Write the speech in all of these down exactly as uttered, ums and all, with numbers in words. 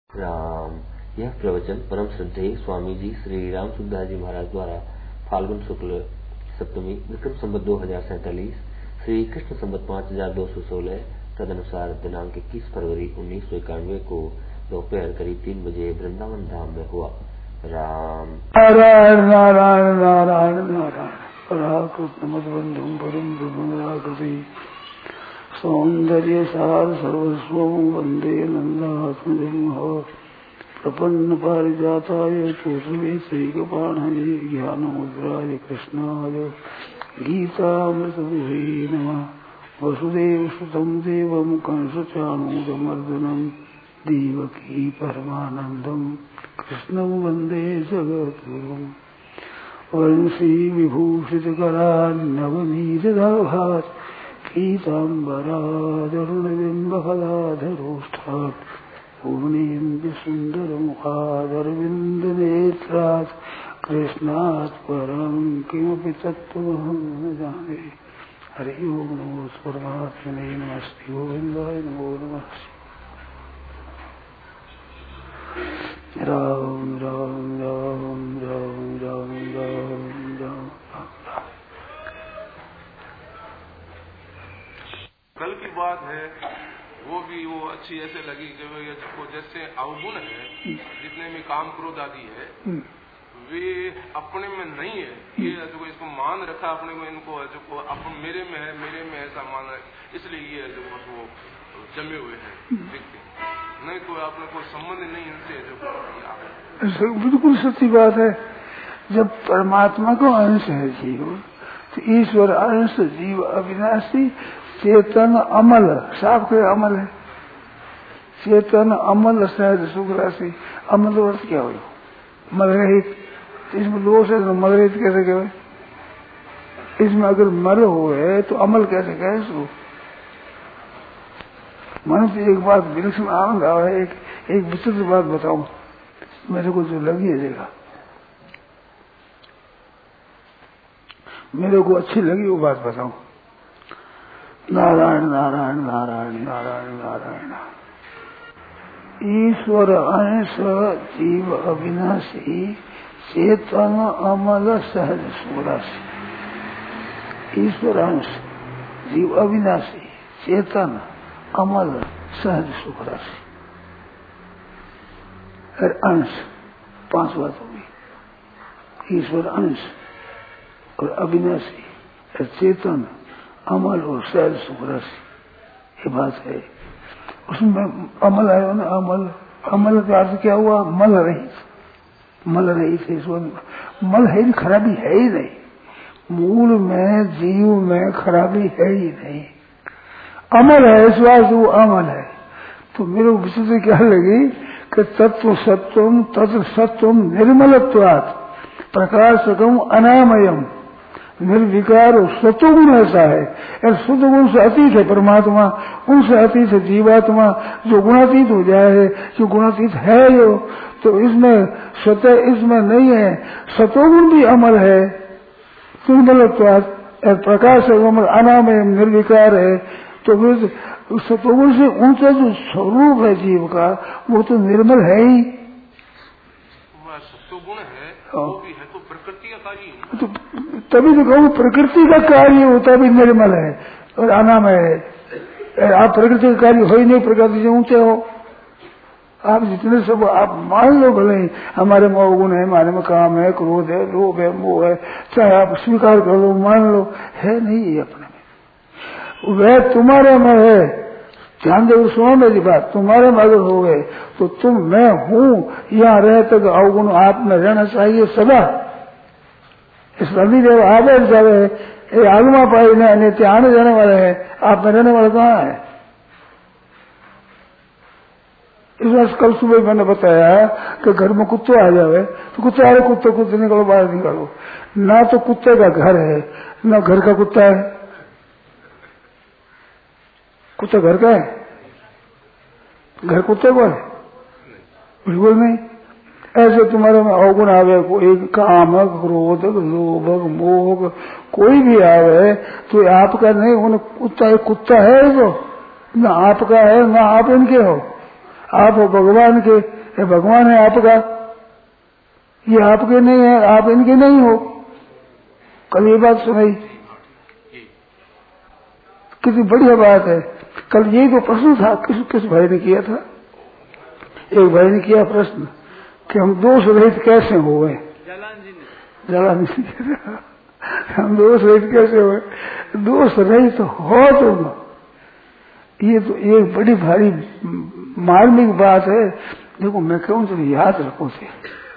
राम। यह प्रवचन परम श्रद्धेय स्वामी जी श्री राम सुखदास जी महाराज द्वारा फाल्गुन शुक्ल सप्तमी विक्रम संवत दो हजार सैतालीस श्री कृष्ण संवत पाँच हजार दो सौ सोलह तदनुसार दिनांक इक्कीस फरवरी उन्नीस सौ इक्यानवे को दोपहर करीब तीन बजे वृंदावन धाम में हुआ। राम नारायण नारायण नारायण नारायण कृष्ण मधुबंधु परम ब्रह्मरागति सौंदर्य सार सर्वस्व वंदे नंदात्मजं प्रपन्न पारिजाताय तोषवे सैकपाणये ज्ञान मुद्राय कृष्णाय गीतामृत नमः। वसुदेव सुतं देवं कंसचाणूरमर्दनं देवकी परमानंदं कृष्णं वंदे जगद्गुरुं। वंशी विभूषितकरान्नवनीतदाभात् पीताम्बरादरुणबिम्बफलाधरोष्ठात् पूर्णेन्दु सुन्दरमुखादरविन्दनेत्रात् कृष्णात् परं किमपि तत्त्वमहं न जाने। हरि ओं नमो परमात्मने नमस्ते गोविन्दाय नमो नमः। राम राम राम राम राम राम राम। कल की बात है, वो भी वो अच्छी ऐसे लगी कि वो जैसे अवगुण है जितने में काम क्रोध आदि है वे अपने में नहीं है। ये जो इसको मान रखा अपने में, इनको जो अपन मेरे में है मेरे में ऐसा मान है, इसलिए ये जो वो जमे हुए हैं दिखते नहीं, कोई आपने कोई संबंध नहीं इनसे जो है। बिल्कुल सच्ची बात है। जब परमात्मा को अंश है जीव, तो ईश्वर अंश जीव अविनाशी चेतन अमल, साफ के अमल है। चेतन अमल सहज सुख राशि। अमल अर्थ क्या हो? मल रहित। इसमें दोष है तो मल रहित कैसे कहे? इसमें अगर मल हो है तो अमल कैसे कहे इसको? मन से एक बात विलक्षण आनंद आ है। एक एक विचित्र बात बताऊं मेरे को जो लगी है जगह, मेरे को अच्छी लगी वो बात बताऊं। नारायण नारायण नारायण नारायण नारायण। ईश्वर अंश जीव अविनाशी चेतन अमल सहज सुराशि। ईश्वर अंश जीव अविनाशी चेतन अमल सहज सुख राशि। अंश पांच बात होगी। ईश्वर अंश और अविनाशी चेतन अमल और सहज सुख राशि, ये बात है। उसमें अमल आया ना, अमल अमल का अर्थ क्या हुआ? मल रहित। मल रहित है इसमें मल है ही, खराबी है ही नहीं। मूल में जीव में खराबी है ही नहीं। अमल है इस बात वो अमल है। तो मेरे विचित्र क्या लगी कि तत्व सत्वम तत्व सत्वम निर्मलत्वात् प्रकाशकम अनामयम निर्विकार और सतोगुण ऐसा है। और सतोगुण से अतीत है परमात्मा, उनसे अतीत है जीवात्मा जो गुणातीत हो जाए, जो गुणातीत है जो, तो इसमें स्वतः इसमें नहीं है। सतोगुण भी अमल है, निर्मलत्वात् और प्रकाश अमल अनामय निर्विकार है। तो फिर सतोगुण से ऊंचा जो स्वरूप है जीव का वो तो निर्मल है ही। सत्वगुण है वो भी है तो प्रकृति का कार्य, तो तभी तो कहूँ प्रकृति का कार्य होता भी निर्मल है और अनामय है। आप प्रकृति का कार्य हो ही नहीं, प्रकृति से ऊंचे हो आप। जितने सब आप मान लो भले हमारे में अवगुण है, हमारे में काम है, क्रोध है, लोभ है, मोह है, चाहे आप स्वीकार कर लो, मान लो, है नहीं है अपने में। वह तुम्हारे में है। ध्यान दे सुनो मेरी बात। तुम्हारे में अगर हो गए तो तुम मैं हूँ यहाँ रह तक अवगुण आप में रहना चाहिए सदा। इस नदी देव आवे जावे ये आगमा पाई ने आने जाने वाले है, आप में रहने वाले कहाँ है? इस बार कल सुबह मैंने बताया कि घर में कुत्ते आ जावे तो कुत्ते आ रहे, कुत्ते कुत्ते निकलो बाहर निकालो। ना तो कुत्ते का घर है ना घर का कुत्ता है। कुत्ता घर का है? घर कुत्ते को है? बिल्कुल नहीं। ऐसे तुम्हारे में अवगुण आवे, कोई काम क्रोध लोभ मोह कोई भी आवे तो आपका नहीं, उन कुत्ता कुत्ता है तो ना आपका है ना आप इनके हो। आप हो भगवान के, ये भगवान है आपका, ये आपके नहीं है, आप इनके नहीं हो। कल ये बात सुनाई, कितनी बढ़िया बात है। कल यही तो प्रश्न था, किस किस भाई ने किया था, एक भाई ने किया प्रश्न कि हम दोष रहित कैसे हो गए। जलान जी ने हम दोष रहित कैसे हुए। दोष रहित हो तुम, ये तो एक बड़ी भारी मार्मिक बात है। देखो मैं कहूं तो याद रखो से,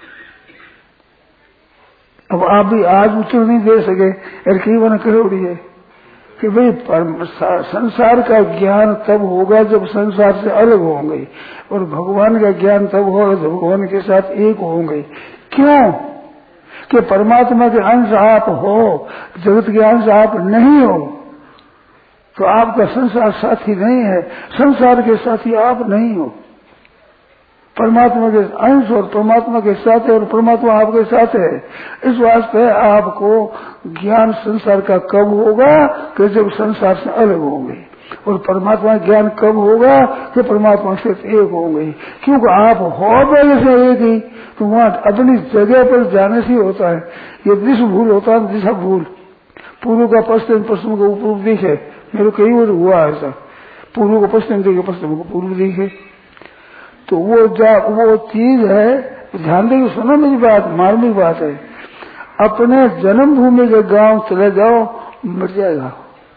अब आप भी आज उत्तर नहीं दे सके, कई बार करोड़ी है कि भाई संसार का ज्ञान तब होगा जब संसार से अलग होंगे, और भगवान का ज्ञान तब होगा जब भगवान के साथ एक होंगे। क्यों कि परमात्मा के अंश आप हो, जगत के अंश आप नहीं हो, तो आपका संसार साथी नहीं है, संसार के साथी आप नहीं हो। परमात्मा के अंश और परमात्मा के साथ है, और परमात्मा आपके साथ है। इस वास्ते आपको ज्ञान संसार का कब होगा कि जब संसार से अलग होंगे, और परमात्मा ज्ञान कब होगा कि परमात्मा से एक होंगे। क्योंकि आप हो पहले से एक ही, तो वहां अपनी जगह पर जाने से होता है। ये दिशा भूल होता है, दिशा भूल। पूर्व का पश्चिम, पश्चिम का पूर्व दिखे, मेरे कई बार हुआ ऐसा, पूर्व को पश्चिम दिखे, पश्चिम को पूर्व दिखे। तो वो जा वो चीज है, ध्यान देकर सुनो मेरी बात, मार्मिक बात है। अपने जन्मभूमि के गांव चले जाओ, मिट जाएगा।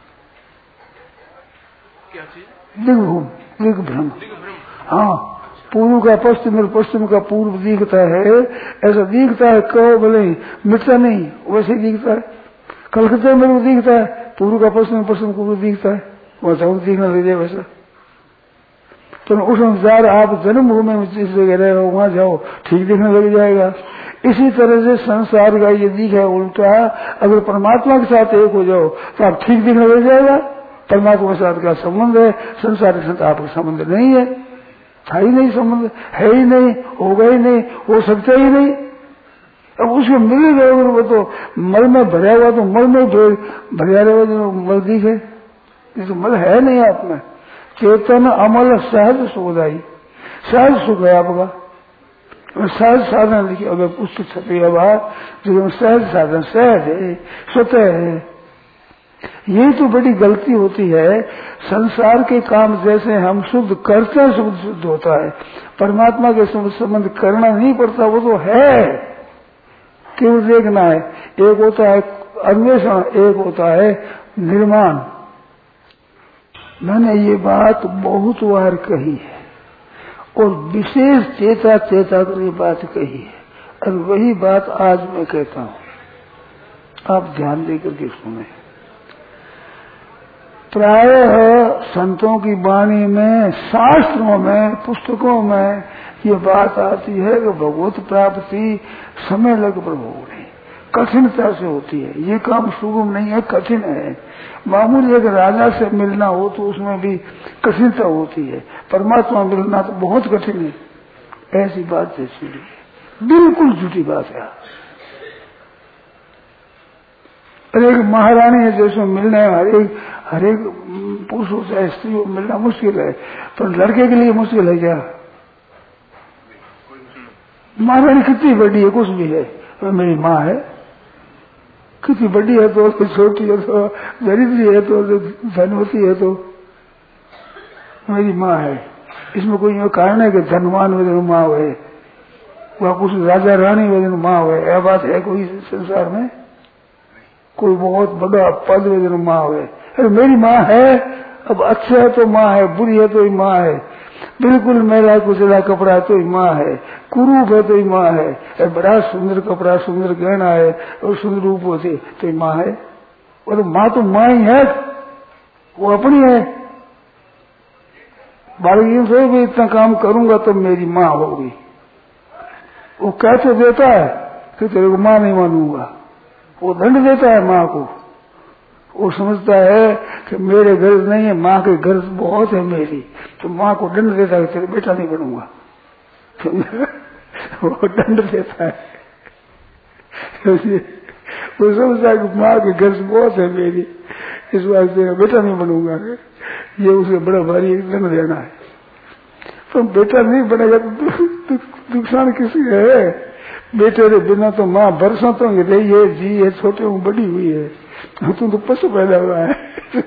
क्या चीज? दिग्भूम, दिग्भ्रम। हाँ, पूर्व का पश्चिम और पश्चिम का पूर्व दिखता है, ऐसा दिखता है, कहो भले मिटता नहीं, वैसे दिखता है। कलकत्ता में वो दिखता है, पूर्व का पश्चिम, पश्चिम पूर्व दिखता है, वैसा वो दिखना दीजिए वैसा। तो उस अनुसार आप जन्मभूमि में जिस जगह रहे हो वहां जाओ, ठीक दिखने लग जाएगा। इसी तरह से संसार का ये दिख है उल्टा, अगर परमात्मा के साथ एक हो जाओ तो आप ठीक दिखने लग जाएगा। परमात्मा के साथ का संबंध है, संसार के साथ आपका संबंध नहीं है, था ही नहीं संबंध, है ही नहीं, होगा ही नहीं, हो सकता ही नहीं। अब उसको मिलेगा अगर वो तो मल में भरा हुआ, तो मल में भरा रहेगा जो मल दिखे, ये तो मल है नहीं आप में। चेतन अमल सहज सुखदाई, सहज सुख है आपका। सहज साधन लिखिए, अगर पुस्तक छपी है बात, जो सहज साधन सहज है, स्वतः है। यही तो बड़ी गलती होती है। संसार के काम जैसे हम शुद्ध करते हैं, शुद्ध शुद्ध होता है। परमात्मा के संबंध करना नहीं पड़ता, वो तो है, क्यों देखना है। एक होता है अन्वेषण, एक होता है निर्माण। मैंने ये बात बहुत बार कही है, और विशेष चेता चेता कर ये बात कही है, और वही बात आज मैं कहता हूं। आप ध्यान देकर के सुने। प्रायः संतों की वाणी में, शास्त्रों में, पुस्तकों में ये बात आती है कि भगवत प्राप्ति समय लग पर होगी, कठिनता से होती है। ये काम सुगम नहीं है, कठिन है। मामूली एक राजा से मिलना हो तो उसमें भी कठिनता होती है, परमात्मा मिलना तो बहुत कठिन है। ऐसी बात जैसी बिल्कुल झूठी बात है। अरे एक महारानी है जैसे मिलना है, हर एक हर एक पुरुषों से स्त्री को मिलना मुश्किल है, तो लड़के के लिए मुश्किल है क्या? महारानी कितनी बड़ी है, कुछ भी है, तो मेरी माँ है। कितनी बड़ी है तो, छोटी है तो, दरिद्री है तो, धनवती है तो मेरी माँ है। इसमें कोई कारण है कि धनवान वजन माँ हुए, वह कुछ राजा रानी वजन माँ हुए, यह बात है कोई संसार में? कोई बहुत बड़ा पद वजन माँ हुए? अरे मेरी माँ है। अब अच्छा है तो माँ है, बुरी है तो ही माँ है, बिल्कुल मेरा कुचला कपड़ा तो ही माँ है, कुरूप है तो ही माँ है, बड़ा सुंदर कपड़ा, सुंदर गहना है और सुंदर रूप होते तो ही माँ है। और माँ तो माँ ही है, वो अपनी है। बालक से भी इतना काम करूंगा तो मेरी माँ होगी। वो कह तो देता है कि तेरे को माँ नहीं मानूंगा, वो दंड देता है माँ को। वो समझता है कि मेरे घर नहीं है, माँ के घर बहुत है मेरी, तो माँ को दंड देता है, तेरे बेटा नहीं बनूंगा। वो दंड देता है, वो समझता है कि माँ के घर बहुत है मेरी, इस बात तेरा बेटा नहीं बनूंगा। ये उसे बड़ा भारी दंड देना है। तो बेटा नहीं बनेगा तो नुकसान किसी है। बेटे रे बिना तो माँ बरसों तो रही है, जी है, छोटे हूँ, बड़ी हुई है, तुम तो पशु पैदा हुआ है।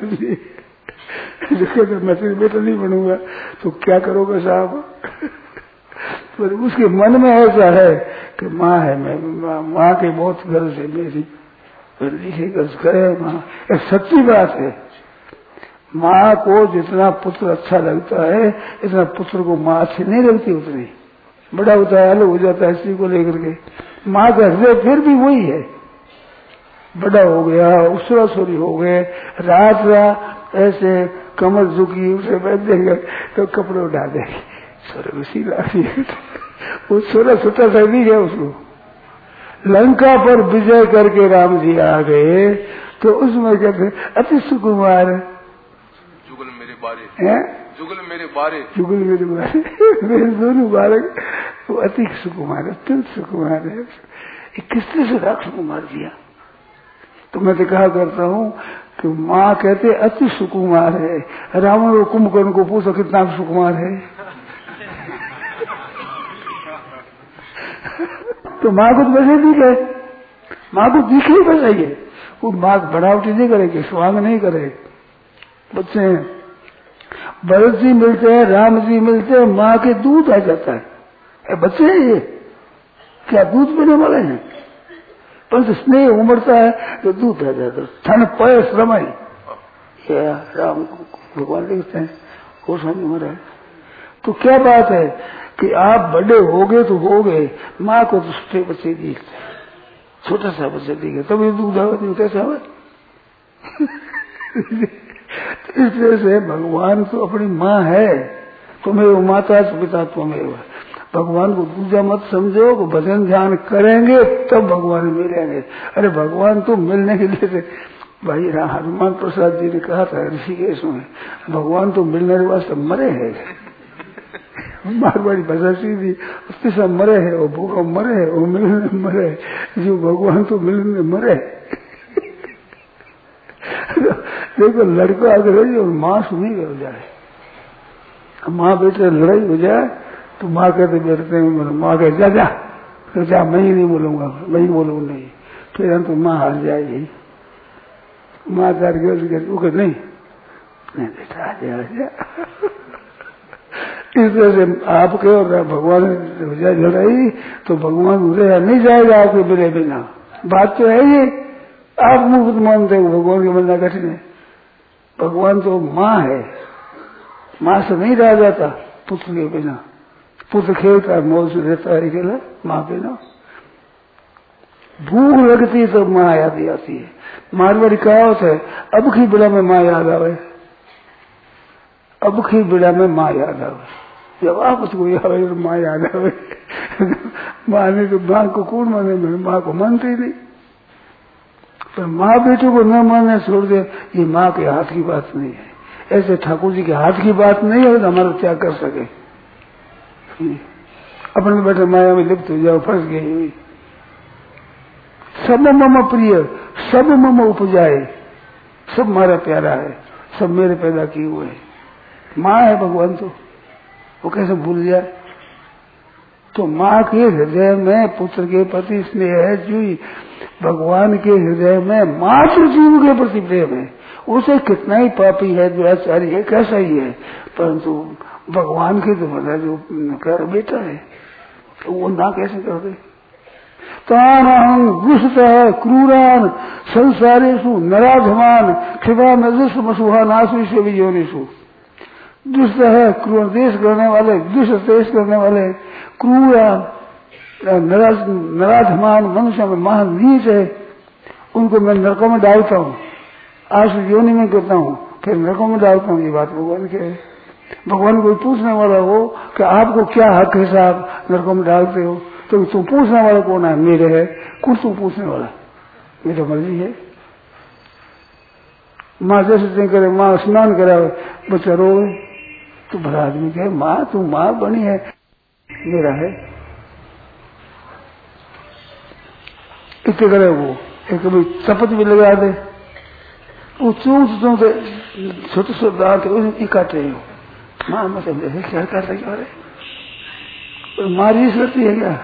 जो कहते मैं तेरे बेटा नहीं बनूंगा तो क्या करोगे साहब? पर उसके मन में ऐसा है कि माँ है, मैं माँ के बहुत गर्ज है मेरी, लिखी गर्ज करे माँ। सच्ची बात है, माँ को जितना पुत्र अच्छा लगता है इतना पुत्र को माँ अच्छी नहीं लगती। उतनी बड़ा होता है, अलग हो जाता है इसी को लेकर के। माँ का हृदय फिर भी वही है, बड़ा हो गया, उसरा सोरी हो गए, रात रात ऐसे कमर झुकी उसे बैठ देंगे तो कपड़े उठा देंगे, सोरे उसी लाठी वो सोरा छोटा सा भी है उसको। लंका पर विजय करके राम जी आ गए तो उसमें कहते अति सुकुमार जुगल मेरे बारे है, जुगल मेरे बारे जुगल मेरे बारे मेरे दोनों बालक वो अति सुकुमार, अत्यंत सुकुमार है। किसने से राख सुकुमार दिया? तो मैं तो कहा करता हूँ कि माँ कहते अति सुकुमार है। रावण और कुंभकर्ण को पूछो कितना सुकुमार है। तो माँ को तो वैसे दिखे, माँ को दिखे ही बचाइए, वो माँ बनावटी नहीं करेगी, स्वांग नहीं करे। बच्चे हैं, भरत जी मिलते हैं, राम जी मिलते हैं, माँ के दूध आ जाता है। ए, बच्चे हैं ये, क्या दूध पीने वाले हैं? परंतु स्नेह उमड़ता है तो दूध आ जाता है। थन पय श्रमय, राम भगवान लिखते हैं, गोस्वामी महाराज। तो क्या बात है कि आप बड़े हो गए तो हो गए, माँ को तो छोटे बच्चे दिखते, छोटा सा बच्चा दिखे तब ये दूध आवे, कैसे आवे? इस तरह से भगवान तो अपनी माँ है, तुम्हें माता पिता तुम्हें। भगवान को दूजा मत समझो, को भजन ध्यान करेंगे तब भगवान मिलेंगे। अरे भगवान तो मिलने के लिए भाई हनुमान प्रसाद जी ने कहा था ऋषिकेश में, भगवान तो मिलने के वास्ते मरे है। मारवाड़ी भाषा सीधी उसके साथ मरे है, वो भूखा मरे है, वो मिलने मरे है, जो भगवान तो मिलने मरे है। देखो लड़का अगर है माँ सुनी हो जाए, माँ बेटे लड़ाई हो जाए तो माँ कहते बैठते हैं, माँ कह जा जा तो जा, मैं ही नहीं बोलूंगा, मैं ही बोलूंगा नहीं, फिर हम तो माँ हार जाएगी। माँ कर गए नहीं नहीं बेटा आ जा, आ जा। इस तरह से आपके और भगवान हो जाए लड़ाई तो भगवान उधर नहीं जाएगा आपके बिना बिना। बात तो है ये, आप मुफ्त मानते हो भगवान के मिलना कठिन है। भगवान तो माँ है, माँ से नहीं रह जाता पुत्र के बिना। पुत्र खेलता है, मौज से रहता है अकेला, माँ बिना। भूख लगती तो माँ याद आती है। मारवाड़ी कहावत है, अब की बिड़ा में माँ याद आवे, अब की बिड़ा में माँ याद आवे। जब आप उसको याद आवे माँ याद आवे। माँ ने तो माँ को कौन माने, माँ को मानते ही नहीं। पर माँ बेटों को न मानने छोड़ दे, ये माँ के हाथ की बात नहीं है। ऐसे ठाकुर जी के हाथ की बात नहीं है तो हमारा त्याग कर सके। अपने बेटे माया में लिप्त हो जाओ, फंस गई हुई। सब मम प्रिय, सब मम उपजाए, सब हमारा प्यारा है, सब मेरे पैदा किए हुए हैं। माँ है भगवान तो, वो कैसे भूल जाए? तो माँ के हृदय में पुत्र के प्रति स्नेह है, जुई भगवान के हृदय में मात्र जीव के प्रति प्रेम है। उसे कितना ही पापी है, दुराचारी है, कैसा ही है, परंतु भगवान के तो मतलब जो प्यारा बेटा है तो वो ना कैसे कर दे। तान दुष्ट है क्रूरान संसारेशु नराधमान क्षिपा नजुष मसुहा नासु से भी योनिशु। दुष्ट है, क्रूर देश करने वाले, दुष्ट देश करने वाले, क्रूरान नराधमान मनुष्य में महान नीच है, उनको मैं नरकों में डालता हूँ, आसु योनि में करता हूँ, फिर नरकों में डालता हूँ। ये बात भगवान के है। भगवान कोई पूछने वाला हो कि आपको क्या हक है साहब नरकों में डालते हो, तो तुम पूछने वाला कौन है? मेरे है, कौन तुम पूछने वाला? मेरी मर्जी है। माँ जैसे करे, माँ स्नान करा बच्चा रोए तो भला आदमी कहे माँ तू माँ बनी है, मेरा है। इतने करे वो एक कभी शपथ भी लगा दे, वो चूस चूस छोटे छोटे दांत काटे हो, माँ मतलब जैसे क्या करता क्या रहे, मारिश करती है क्या?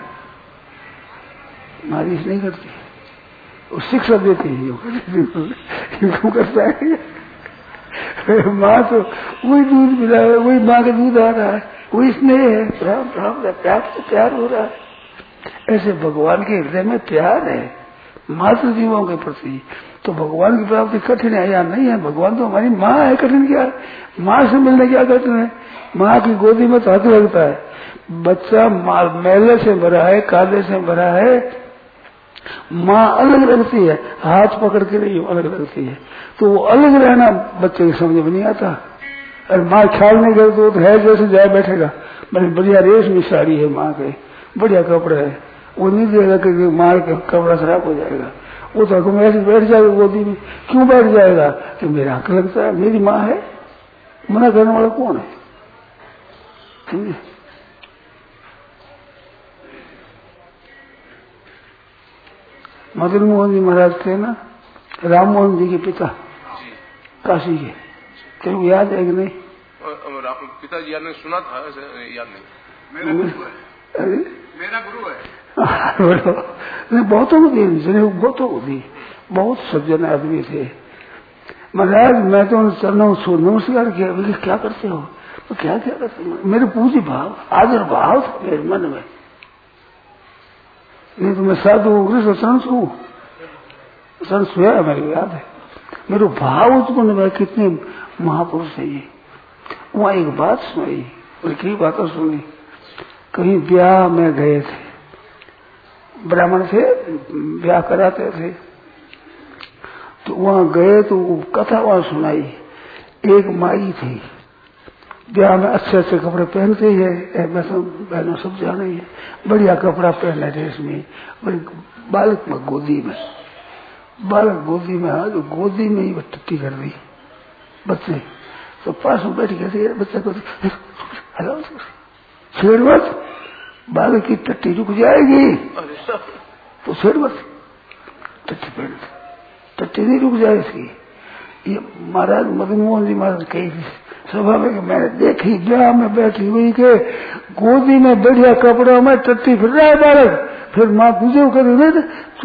मारिश नहीं करती, वो शिक्षा देती है। क्यों करता है? माँ तो वही दूध मिला है, वही माँ का दूध आ रहा है, वही स्नेह है, प्रेम प्रेम प्यार से प्यार हो रहा है। ऐसे भगवान के हृदय में प्यार है मातृ जीवों के प्रति, तो भगवान की प्राप्ति कठिन है या नहीं है? भगवान तो हमारी माँ है, कठिन क्या? माँ से मिलने क्या कठिन है? माँ की गोदी में तो हाथ लगता है, बच्चा मेले से भरा है, काले से भरा है, माँ अलग लगती है, हाथ पकड़ के नहीं अलग लगती है, तो वो अलग रहना बच्चे की समझ में नहीं आता। और माँ ख्याल नहीं करे तो है जैसे जाए बैठेगा, बड़ी बढ़िया रेशमी साड़ी है माँ के, बढ़िया कपड़ा है, वो नहीं देगा कि माँ का कपड़ा खराब हो जाएगा, वो तो हमें ऐसे बैठ जाएगा गोदी में। क्यों बैठ जाएगा? कि मेरा हक लगता है, मेरी माँ है, मना करने वाला कौन है? समझे? मदन मोहन जी महाराज थे ना, राम मोहन जी के पिता, काशी के, तेरे याद है कि नहीं? पिताजी याद नहीं, सुना था, याद नहीं। मेरा गुरु है, मेरा गुरु है। नहीं, बहुतों को दी, बहुतों को दी, बहुत सज्जन आदमी थे। महाराज मैं तो चरणों सो नमस्कार किया, बोले क्या करते हो? तो क्या क्या करते हो? मेरे पूज्य भाव, आदर भाव था मेरे मन में, नहीं तो मैं साधु कृष्ण शरण छू शरण सोया, मेरे याद है, मेरे भाव उत्पन्न हुआ, कितने महापुरुष है ये। वहां एक बात सुनाई, और कई बातें सुनी। कहीं ब्याह में गए थे, ब्राह्मण थे, ब्याह कराते थे, तो वहां गए तो कथा वहां सुनाई। एक माई थी, ब्याह में अच्छे अच्छे कपड़े पहनते हैं, बहनों सब जाने हैं, बढ़िया कपड़ा पहने रेशमी, बड़ी बालक में गोदी में, बालक गोदी में, हाँ, जो गोदी में ही टट्टी कर दी बच्चे, तो पास में बैठ गए बच्चे को हेलो छेड़ मत, बालक की टट्टी रुक जाएगी तो छेड़ मत, टट्टी पहन, टट्टी नहीं रुक जाए इसकी। ये महाराज मदन मोहन जी महाराज कही सभा में, मैंने देखी ब्याह में बैठी हुई के गोदी में बढ़िया कपड़ों में टट्टी फिर रहा है बालक, फिर माँ तुझे कर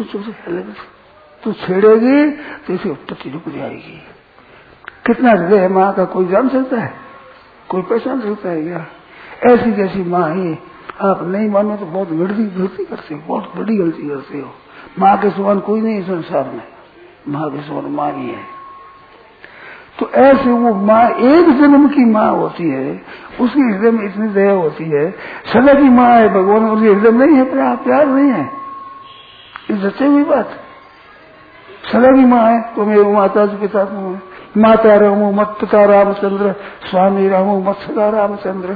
तू छेड़ेगी तो इसे टट्टी रुक जाएगी। कितना हृदय है माँ का, कोई जान सकता है? कोई पहचान सकता है क्या? ऐसी जैसी माँ ही आप नहीं मानो तो बहुत गलती गलती करते हो, बहुत बड़ी गलती करते हो। माँ के समान कोई नहीं संसार में, माँ के समान माँ ही है। तो ऐसे वो माँ एक जन्म की माँ होती है, उसके हृदय में इतनी दया होती है, सदा की माँ है भगवान, उसके हृदय में नहीं है प्यार, प्यार नहीं है, ये सच्ची हुई बात। सदा की माँ है तो मेरे माता जी पिता को, माता रामो मत पिता रामचंद्र, स्वामी रामो मत सदा रामचंद्र।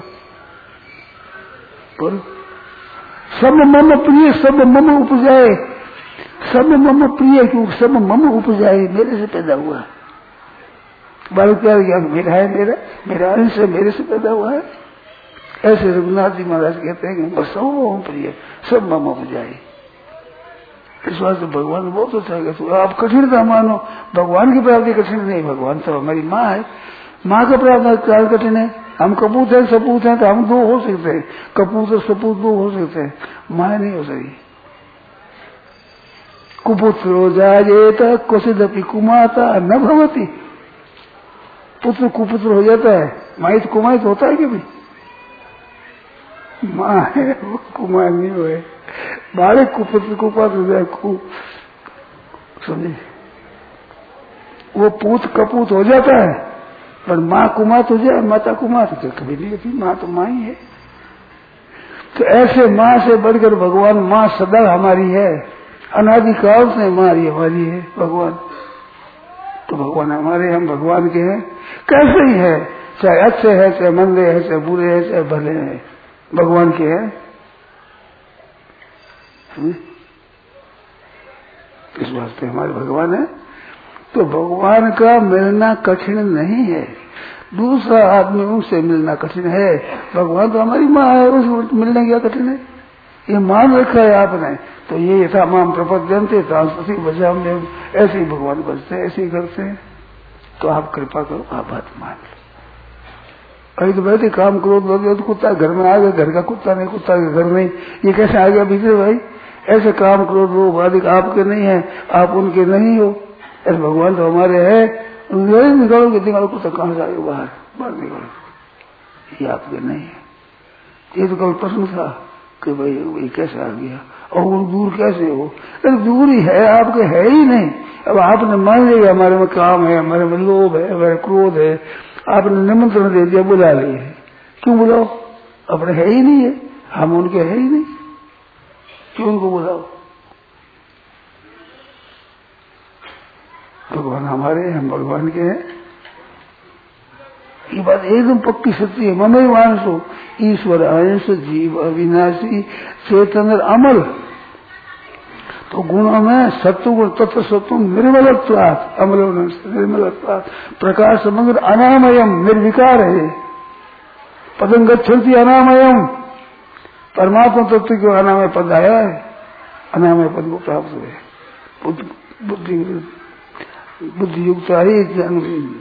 बोल सब मम प्रिय, सब मम उपजाए, सब मम प्रिय, क्योंकि सब मम उपजाए, मेरे से पैदा हुआ है। बालक प्यार क्या मेरा है, मेरा मेरा अंश है, मेरे से पैदा हुआ है। ऐसे रघुनाथ जी महाराज कहते हैं कि बस सब मम प्रिय, सब मम उपजाए। इस बात से भगवान बहुत अच्छा है। तो आप कठिनता मानो, भगवान की प्राप्ति कठिन नहीं, भगवान तो हमारी माँ है, माँ का प्राप्त क्या कठिन है? हम कपूत है सपूत है तो हम दो हो सकते हैं, कपूत और सपूत दो हो सकते हैं, माँ नहीं हो सकती। कुपुत्रो जायेत क्वचिदपि कुमाता न भवति, पुत्र कुपुत्र हो जाता है, माहित कुमाहित होता है कभी? माँ है वो कुमार नहीं हुए, बालक कुपुत्र कुपात हो जाए, समझे, वो पूत कपूत हो जाता है, पर माँ कुमात हो जाए, माता कुमात तो कभी नहीं होती, माँ तो माँ ही है। तो ऐसे माँ से बढ़कर भगवान, माँ सदा हमारी है, अनादिकाल से हमारी हमारी है भगवान। तो भगवान हमारे, हम भगवान के हैं, कैसे ही है, चाहे अच्छे है, चाहे मंदे है, चाहे बुरे है, चाहे भले हैं, भगवान के हैं। इस वास्ते हमारे भगवान है। तो भगवान का मिलना कठिन नहीं है, दूसरा आदमी उनसे मिलना कठिन है। भगवान तो हमारी माँ है, उससे मिलने क्या कठिन है? ये मान रखा है आपने, तो ये था माम प्रपद्यन्ते तांसि बजाम, ऐसे ही भगवान बचते, ऐसे ही करते हैं। तो आप कृपा करो, आप बात मान लो। अभी तो बैठे काम करो तो कुत्ता घर में आ गया, घर का कुत्ता नहीं, कुत्ता के घर नहीं, ये कैसे आ गया बीच में भाई? ऐसे काम करो तो बाधिक आपके नहीं है, आप उनके नहीं हो। ऐसे भगवान तो हमारे है, निकालोगे निकालो कुत्ता कहाँ जाएगा? बाहर बाहर निकालो, ये आपके नहीं है। ये तो कल प्रश्न था कि भाई ये कैसे आ गया और वो दूर कैसे हो? अरे दूर ही है, आपके है ही नहीं। अब आपने मान लिया हमारे में काम है, हमारे में लोभ है, हमारे क्रोध है, आपने निमंत्रण दे दिया, बुला लिए, क्यों बुलाओ? अपने है ही नहीं है, हम उनके है ही नहीं, क्यों उनको बुलाओ? भगवान हमारे, हम भगवान के हैं। ये बात एकदम पक्की सच्ची है। ममे मानसो ईश्वर अंश जीव अविनाशी चेतन अमल। तो गुणों में सत्वगुण तत्व सत्व निर्मलत्वात्, अमल निर्मलत्वात्, प्रकाश समग्र अनामयम निर्विकार है। पदं गच्छन्ति अनामयम, परमात्मा तत्व क्यों अनामय पद आया है? अनामय पद को प्राप्त हुए बुद्धि बुद्धि युक्त ही ज्ञान।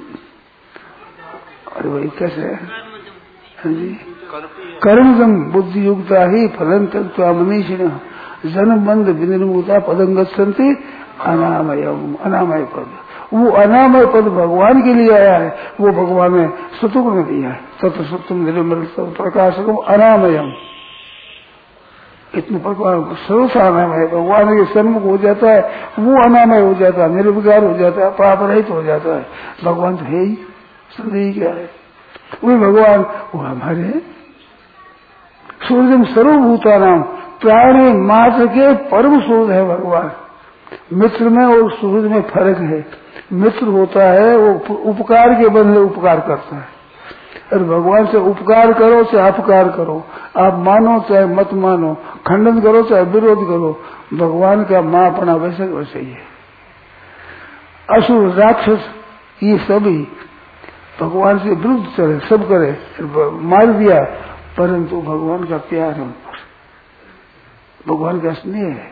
अरे भाई कैसे है? हाँ जी, कर्मजम बुद्धि युक्ता ही फलन तत्व मनीषिण जन्म बंध विनिर्मुक्ता पदं गच्छन्ति अनामयम। अनामय पद, वो अनामय पद भगवान के लिए आया है, वो भगवान ने सतुगुण में दिया है। तत्व सत्यम निर्मल प्रकाशकम अनामयम, इतने प्रकार सर्वथा अनामय भगवान के सन्मुख हो जाता है, वो अनामय हो जाता है, निर्विकार हो जाता है, पाप रहित हो जाता है। भगवान तो है ही, संदेह क्या है? वो भगवान वो हमारे हैं। सूर्यम सर्वभूता नाम, प्राणी मात्र के परम सूर्य है भगवान। मित्र में और सूर्य में फर्क है। मित्र होता है वो उपकार के बदले उपकार करता है, और भगवान से उपकार करो चाहे अपकार करो, आप मानो चाहे मत मानो, खंडन करो चाहे विरोध करो, भगवान का मां अपना वैसे वैसे ही है। असुर राक्षस ये सभी भगवान से विरुद्ध चले, सब करे, मार दिया, परंतु भगवान का प्यार है, भगवान का स्नेह है।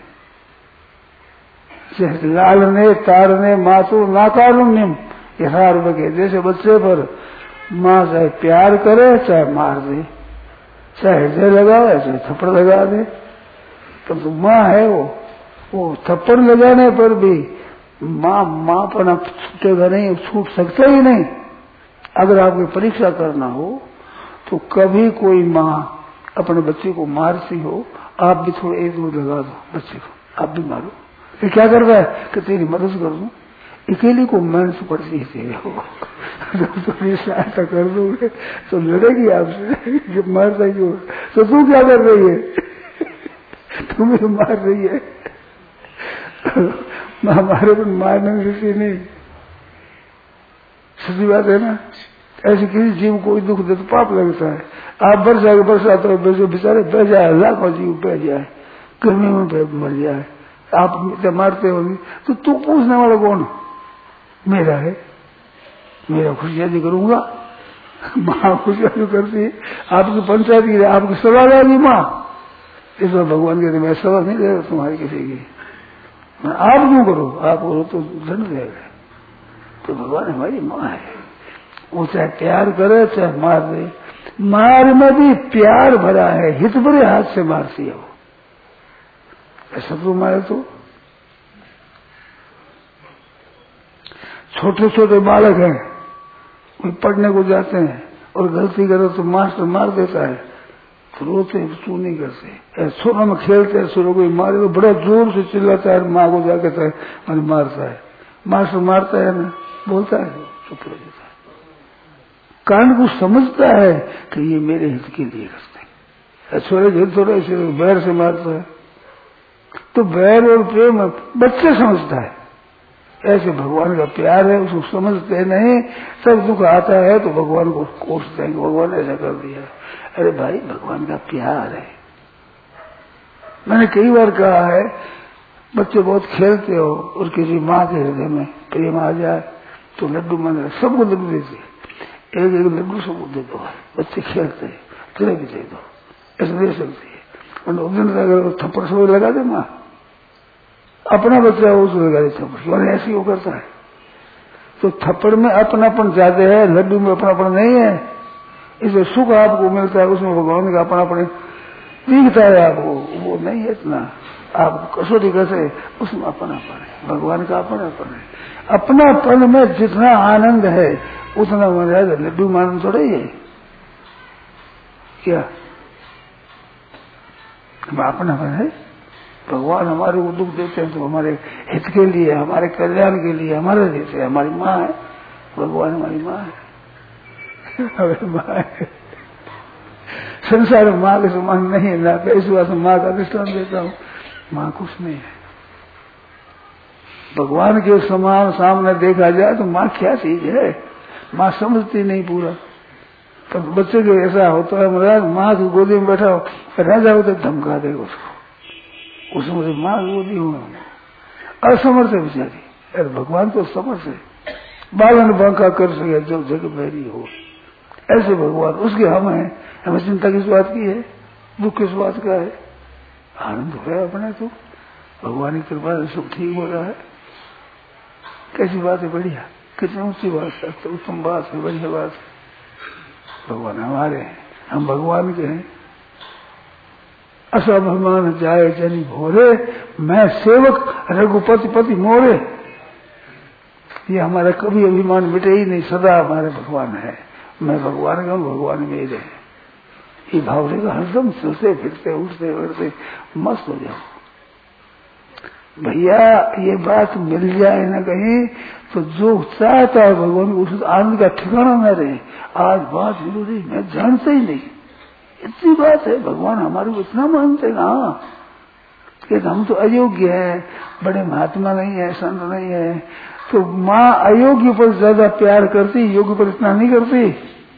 लालने तारने मातु नाकारुण्यम, यथार बके, जैसे बच्चे पर माँ चाहे प्यार करे चाहे मार दे, चाहे हृदय लगावे चाहे थप्पड़ लगा दे, परंतु तो माँ है वो वो थप्पड़ लगाने पर भी माँ माँ पर छूटेगा नहीं, छूट सकता ही नहीं। अगर आपकी परीक्षा करना हो तो कभी कोई माँ अपने बच्चे को मारती हो, आप भी थोड़ा एक दूर लगा दो बच्चे को, आप भी मारो। ये क्या कर रहा है कि तेरी मदद कर दूं, अकेले को मन से पड़ती है तेरे को, थोड़ी सहायता कर दोगे तो लड़ेगी आपसे, जब मारता क्यों? तो तू क्या कर रही है? तुम्हें मार रही है। हमारे को मारने देती नहीं, सच्ची बात है ना। ऐसे किसी जीव को दुख दे तो पाप लगता है। आप बरसा के बरसाते हो, बेचारे बह जाए, लाखों जीव बह जाए, गर्मी में मर जाए, आप जब मारते हो तो तू पूछने वाला कौन? मेरा है, मेरा खुशियाली करूंगा। माँ खुशियाली करती है, आपकी पंचायत की, आपकी सभा लेगी माँ। इस बार भगवान कहते मैं सभा नहीं दे रहा तुम्हारी किसी की, मैं आप क्यों करो, आप करो तो दंड देगा। तो भगवान हमारी माँ है, वो चाहे प्यार करे चाहे मार दे, मार में भी प्यार भरा है, हित भरे हाथ से मारती है वो। ऐसा तो मारे तो छोटे छोटे बालक हैं, वो पढ़ने को जाते हैं और गलती करे तो मास्टर मार देता है, तो रोते तू नहीं करते। छोरों में खेलते हैं, छोरों को मारे तो बड़ा जोर से चिल्लाता है, माँ को जाके मैंने मारता है, मास्टर मारता है ना, बोलता है, चुप रह जाता है। कांड को समझता है कि ये मेरे हित के लिए करते हैं, छोरे हित थोड़े ऐसे बैर से मारता है, तो बैर और प्रेम बच्चे समझता है। ऐसे भगवान का प्यार है, उसको समझते नहीं, सब दुख आता है तो भगवान को कोसते हैं, भगवान ऐसा कर दिया। अरे भाई भगवान का प्यार है। मैंने कई बार कहा है, बच्चे बहुत खेलते हो और किसी माँ के हृदय में प्रेम आ जाए तो लड्डू मांग, सबको लड्डू देते, एक एक लड्डू सबको दे दो, बच्चे खेलते हैं, तेरे भी दे दो, ऐसे दे सकती है। उस दिन अगर थप्पड़ सब लगा दे माँ, अपना बच्चा उस लगा दे थप्पड़, और ऐसे वो करता है। तो थप्पड़ में अपनापन ज्यादा है, लड्डू में अपनापन नहीं है। इसलिए सुख आपको मिलता है, उसमें भगवान का अपना अपने दिखता है आपको, वो नहीं है इतना। आप कसौटी कैसे, उसमें अपनापन है, भगवान का अपनापन है। अपनापन में जितना आनंद है उतना महाराज लड्डू मानंद थोड़ा ही है क्या? अपनापन है। भगवान हमारे को दुख देते हैं तो हमारे हित के लिए, हमारे कल्याण के लिए हमारे देते हैं। हमारी माँ है, भगवान हमारी माँ है, हमारी माँ है। संसार में माँ के समान नहीं है ना, इस बात में माँ का दृष्टांत देता हूँ। माँ कुछ नहीं है। भगवान के समान सामने देखा जाए तो माँ क्या चीज है, माँ समझती नहीं पूरा। तो बच्चे को ऐसा होता है महाराज, माँ की गोदी में बैठा हो रह जाओ तो धमका देगा उसको, उसमें मुझे माँ की गोदी हो, असमर्थ है बेचारी। अरे भगवान तो समर्थ है, बालन बांका कर सके जो जग बैरी हो, ऐसे भगवान। उसके हम हैं, हमें चिंता किस बात की है, दुख किस बात का है? आनंद हो रहा है अपने तो, भगवान की कृपा से सब ठीक हो रहा है। कैसी बात है, बढ़िया, कितनी ऊंची बात है, तो उत्तम बात है, बढ़िया बात है। भगवान हमारे हैं, हम भगवान के हैं। असभिमान जाए जनी भोरे, मैं सेवक रघुपति पति मोरे। ये हमारा कभी अभिमान मिटे ही नहीं, सदा हमारे भगवान है। मैं भगवान का, भगवान मेरे हैं, ये भाव रहेगा हरदम। चलते फिरते उठते बैठते मस्त हो जाओ भैया। ये बात मिल जाए ना कहीं तो जो चाहता है भगवान को, उस आनंद का ठिकाना न रहे। आज बात जरूरी मैं जानता ही नहीं, इतनी बात है। भगवान हमारे को इतना मानते ना कि हम तो अयोग्य है, बड़े महात्मा नहीं है, संत नहीं है। तो माँ अयोग्य पर ज्यादा प्यार करती, योग्य पर इतना नहीं करती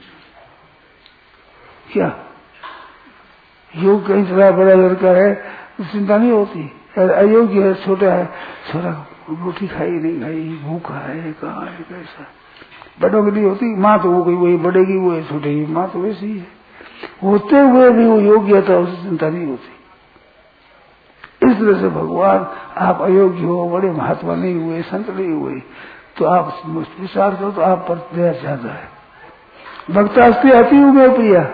क्या? योग कहीं चला बड़ा लड़का है तो चिंता नहीं होती, अयोग्य है, छोटा है, छोटा रोटी खाई नहीं खाई, भूखा है, कहाँ है, कैसा। बड़ों की नहीं होती, माँ तो वो कोई वही बढ़ेगी, वो छोटेगी, माँ तो वैसी ही है। होते हुए भी वो योग्यता, उससे चिंता नहीं होती। इस तरह से भगवान, आप अयोग्य हो, बड़े महात्मा नहीं हुए, संत नहीं हुए, तो आप विचार करो तो आप पर दया ज्यादा है। भक्तास्ती अति हुए प्रिया,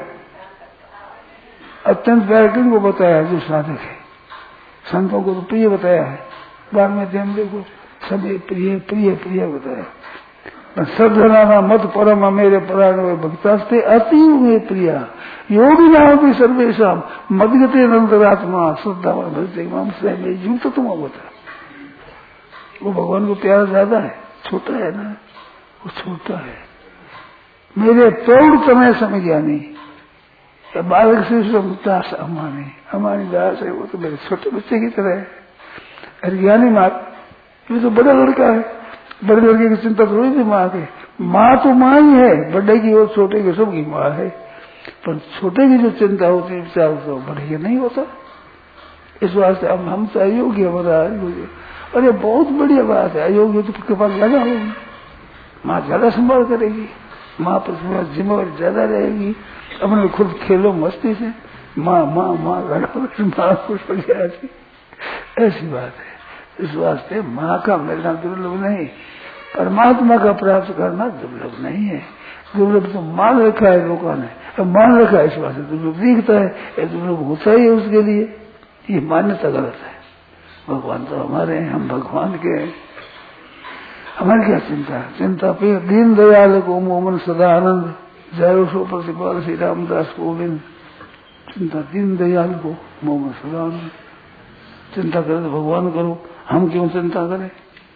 अत्यंत प्यार किनको बताया? जो साधक है, संतों को तो प्रिय बताया है, बाद में ध्यान देखो सभी प्रिय प्रिय प्रिय बताया। सदना मत परम मेरे प्राण भक्तास्ते अति हुए प्रिया, योगी नाम भी सर्वेशा मदगते नंतरात्मा श्रद्धा भक्ति माम से युक्त तुम बता। वो भगवान को प्यार ज्यादा है, छोटा है ना, वो छोटा है। मेरे प्रौढ़ तमय समय ज्ञानी, बालक से दास अमानी, हमारी दास है, वो तो मेरे छोटे बच्चे की तरह है। अरे ज्ञानी माँ, ये तो बड़ा लड़का है, बड़े लड़के की चिंता थोड़ी थी माँ की। माँ तो माँ ही है, बड़े की और छोटे की सबकी माँ है, पर छोटे की जो चिंता होती है विचार तो बड़े की नहीं होता। इस वास्ते अब हम तो अयोग्य बता अयोग्य। अरे बहुत बढ़िया बात है, अयोग्य तो के पास लगा होगी, माँ ज्यादा संभाल करेगी, माँ पर जिम्मेवारी ज्यादा रहेगी। अपने खुद खेलो मस्ती से, माँ माँ माँ लड़ो, माँ खुश हो जाती, ऐसी बात है। इस वास्ते माँ का मिलना दुर्लभ नहीं, परमात्मा का प्राप्त करना दुर्लभ नहीं है। दुर्लभ तो मान रखा है लोगों ने, अब मान रखा है, इस वास्ते दुर्लभ दिखता है, ये दुर्लभ होता ही है उसके लिए। ये मान्यता गलत है। भगवान तो हमारे हैं, हम भगवान के हैं, हमारी क्या चिंता? चिंता पे दीन दयाल को मोमन सदा आनंद, जय सो प्रतिपाल श्री रामदास गोविंद। चिंता दीन दयाल को मोमन सदा आनंद। चिंता करे तो भगवान करो, हम क्यों चिंता करें?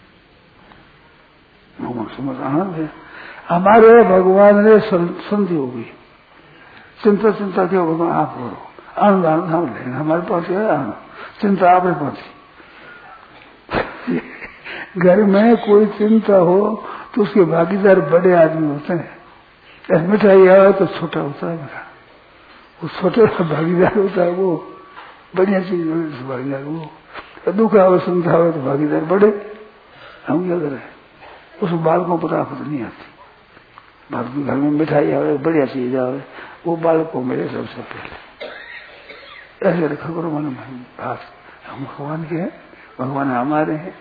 मोमन समझ आनंद है हमारे। भगवान ने संधि होगी, चिंता चिंता क्यों? भगवान आप करो, आनंद आनंद हम लेंगे, हमारे पास है आनंद, चिंता आपके पास। घर में कोई चिंता हो तो उसके भागीदार बड़े आदमी होते हैं। मिठाई आए तो छोटा होता है मेरा, वो छोटे का भागीदार होता है, वो बढ़िया चीज हो भागीदार वो। दुख आवे चिंता आवे तो भागीदार बड़े। हम क्या करें? उस बालकों पर आफत नहीं आती। घर में मिठाई आवे, बढ़िया चीज आवे, वो बालक को मेरे सबसे पहले ऐसे रखा करो मन में बात। हम भगवान के हैं, भगवान हमारे हैं,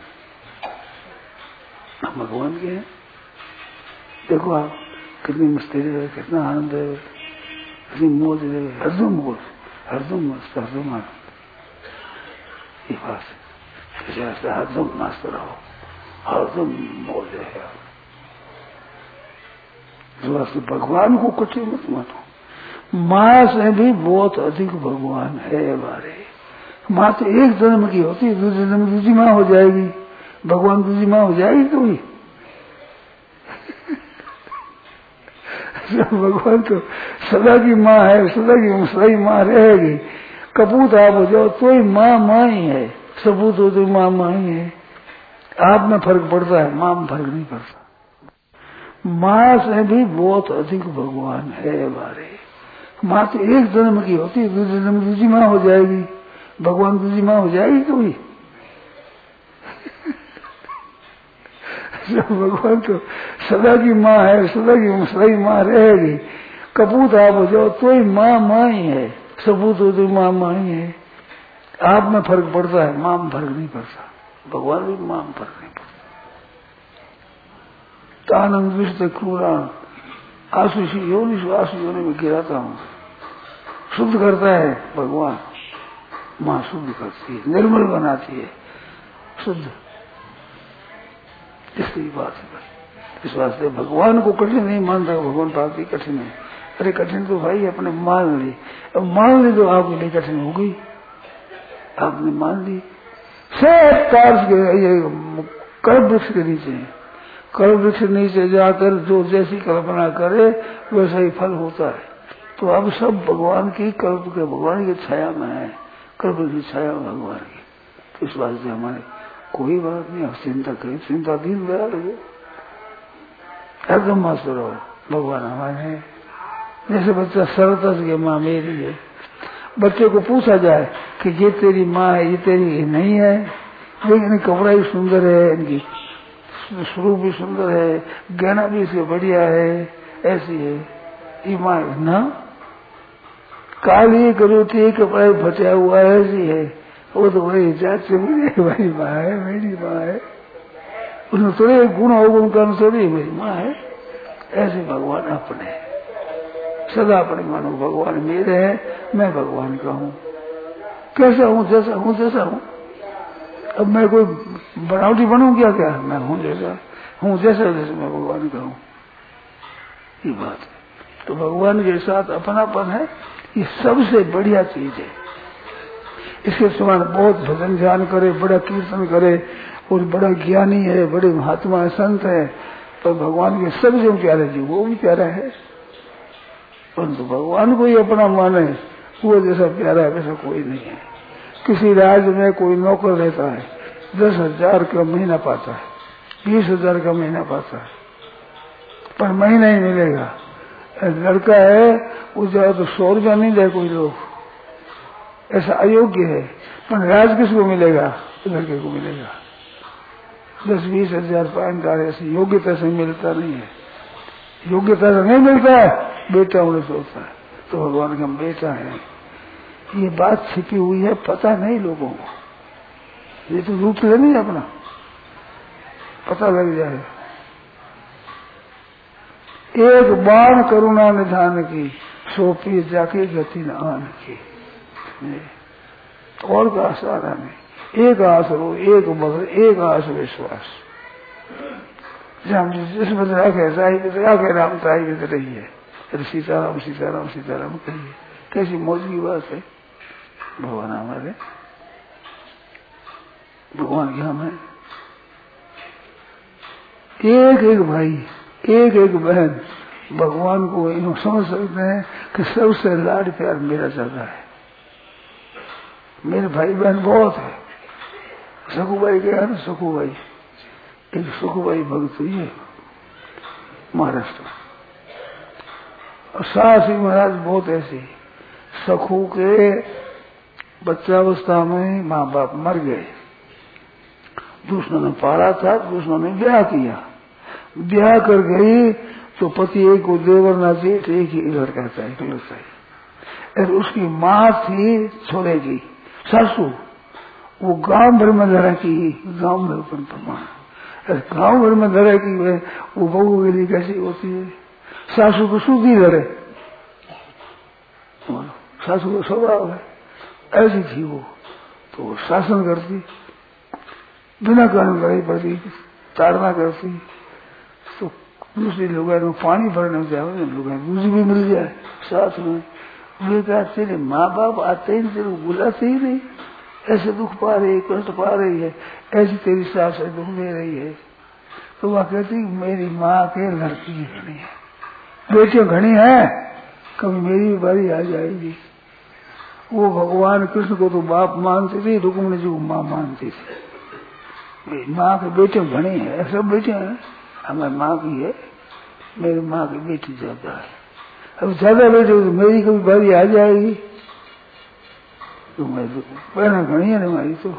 हम भगवान के हैं। देखो आप कितनी मस्ती है, कितना आनंद है। ऐसी मौज रहे, हरदम मौज, हरदम मस्त, हरदम आनंद। ये बात जैसे हरदम मस्त रहो, हरदम मौज है। भगवान को कठिन मत मानो। माँ से भी बहुत अधिक भगवान है हमारे। माँ तो एक जन्म की होती है, दूसरे जन्म दूसरी माँ हो जाएगी। भगवान दूसरी माँ हो जाएगी कोई? भगवान तो सदा की माँ है, सदा की सदा की माँ रहेगी। कपूत आप हो जाओ तो ही माँ माँ ही है, सबूत हो तो माँ माँ ही है। आप में फर्क पड़ता है, माँ में फर्क नहीं पड़ता। माँ से भी बहुत अधिक भगवान है हमारे। माँ तो एक जन्म की होती है, दूसरे जन्म दूसरी माँ हो जाएगी। भगवान दूसरी माँ हो जाएगी कोई? भगवान तो सदा की माँ है, सदा की सदा की माँ रहेगी। कपूत आप हो जाओ तो ही माँ माँ ही है, सबूत हो तो माँ माँ ही है। आप में फर्क पड़ता है, माँ में फर्क नहीं पड़ता। भगवान भी माँ में फर्क नहीं पड़ता। आनंद विष्ट क्रूरा आशीष योनि आशीष योनि में गिराता हूँ। शुद्ध करता है भगवान, माँ शुद्ध करती है, निर्मल बनाती है, शुद्ध। इसकी बात है। इस वास्ते भगवान को कठिन नहीं मानता, भगवान प्राप्ति कठिन है। अरे कठिन तो भाई अपने मान ली, अब मान ली तो आपके लिए कठिन हो गई। आपने मान ली। सब तार्स के कर्म वृक्ष के नीचे, कर्म वृक्ष नीचे जाकर जो जैसी कल्पना करे वैसा ही फल होता है। तो अब सब भगवान की कल्प के, भगवान की छाया में है, कल्प की छाया में भगवान की। तो इस बात से हमारे कोई बात नहीं, आप चिंता करें, चिंता दिन दयाल हो, एकदम मस्त रहो। भगवान हमारे हैं। जैसे बच्चा सरलता से माँ मेरी है, बच्चे को पूछा जाए कि ये तेरी माँ है, ये तेरी नहीं है, लेकिन कपड़ा भी सुंदर है, इनकी स्वरूप भी सुंदर है, गहना भी इसके बढ़िया है, ऐसी है ये माँ ना। काली करोटी कपड़ा फटा हुआ ऐसी है, वो तो वही जात से मेरी भाई माँ है, मेरी माँ है। उसमें थोड़े गुण होगा उनका अनुसार ही मेरी माँ है। ऐसे भगवान अपने सदा अपने मानो, भगवान मेरे हैं, मैं भगवान का हूँ। कैसा हूँ? जैसा हूँ जैसा हूँ। अब मैं कोई बनावटी बनूं क्या? क्या मैं हूँ जैसा हूँ, जैसा जैसे मैं भगवान का हूँ। ये बात है। तो भगवान के साथ अपनापन है, ये सबसे बढ़िया चीज है। इसके समान बहुत भजन ध्यान करे, बड़ा कीर्तन करे और बड़ा ज्ञानी है, बड़े महात्मा संत है, पर भगवान के सबसे प्यारे जी वो भी प्यारा है। परंतु भगवान को ही अपना माने, वो जैसा प्यारा है वैसा कोई नहीं है। किसी राज्य में कोई नौकर रहता है, दस हजार का महीना पाता है, बीस हजार का महीना पाता है, पर महीना ही मिलेगा। लड़का है वो जाए तो सौ रुपया नहीं दे कोई लोग, ऐसा अयोग्य है। पर राज किसको मिलेगा? लड़के को मिलेगा। दस बीस हजार पाएंगे, ऐसी योग्यता से मिलता नहीं है। योग्यता से नहीं मिलता है, बेटा उन्हें सोचता है। तो भगवान का बेटा है, ये बात छिपी हुई है, पता नहीं लोगों को। ये तो रूप ले नहीं अपना, पता लग जाए। एक बाण करुणा निधान की, सोपी जाके गति न आन की। और का सहारा नहीं, एक आसरो, एक बल, एक आस विश्वास। जब जिस बद रखे साई रखे राम ताई बित रही है, अरे सीताराम सीताराम सीताराम कहिए। कैसी मौज की बात है। भगवान हमारे, भगवान क्या हमें एक एक भाई, एक एक बहन भगवान को इन समझ सकते हैं कि सबसे लाड प्यार मेरा ज्यादा है। मेरे भाई बहन बहुत है। सखुबाई गया ना, सखुबाई, एक सखुबाई भक्त हुई है महाराष्ट्र। और सासी महाराज बहुत ऐसी, सखू के बच्चावस्था में माँ बाप मर गए, दूसरों ने पाला था, दूसरों ने ब्याह किया। ब्याह कर गई तो पति एक को देवर ना जेठ, एक ही लड़का था, एक लड़का है। और उसकी माँ थी छोरे की सासू, वो गांव भर में धरा की, गांव भर पर प्रमाण, गांव भर में धरा की है। वो बहू के लिए कैसी होती है? सासू को सूदी धरे, सासू का स्वभाव है, ऐसी थी वो। तो वो शासन करती, बिना कारण लड़ाई पड़ती, ताड़ना करती। तो दूसरी लोग पानी भरने जाए, लोग दूसरी भी मिल जाए साथ में, वे कहा तेरे माँ बाप आते ही तेरे को बुलाते ही नहीं, ऐसे दुख पा रही है, कष्ट पा रही है, ऐसी तेरी सास है दुख दे रही है। तो वह कहती मेरी माँ के लड़की घनी है, बेटियां घनी है, कभी मेरी भी बारी आ जाएगी। वो भगवान कृष्ण को तो बाप मानते थे, रुक्मिणी जी को माँ मानती थी। मेरी माँ के बेटे घनी है, सब बेटे हैं, हमारी माँ की है, मेरी माँ की बेटी ज्यादा है। अब ज्यादा बेटे तो मेरी कभी बारी आ जाएगी, तो मैं तो पहले घनी है हमारी, तो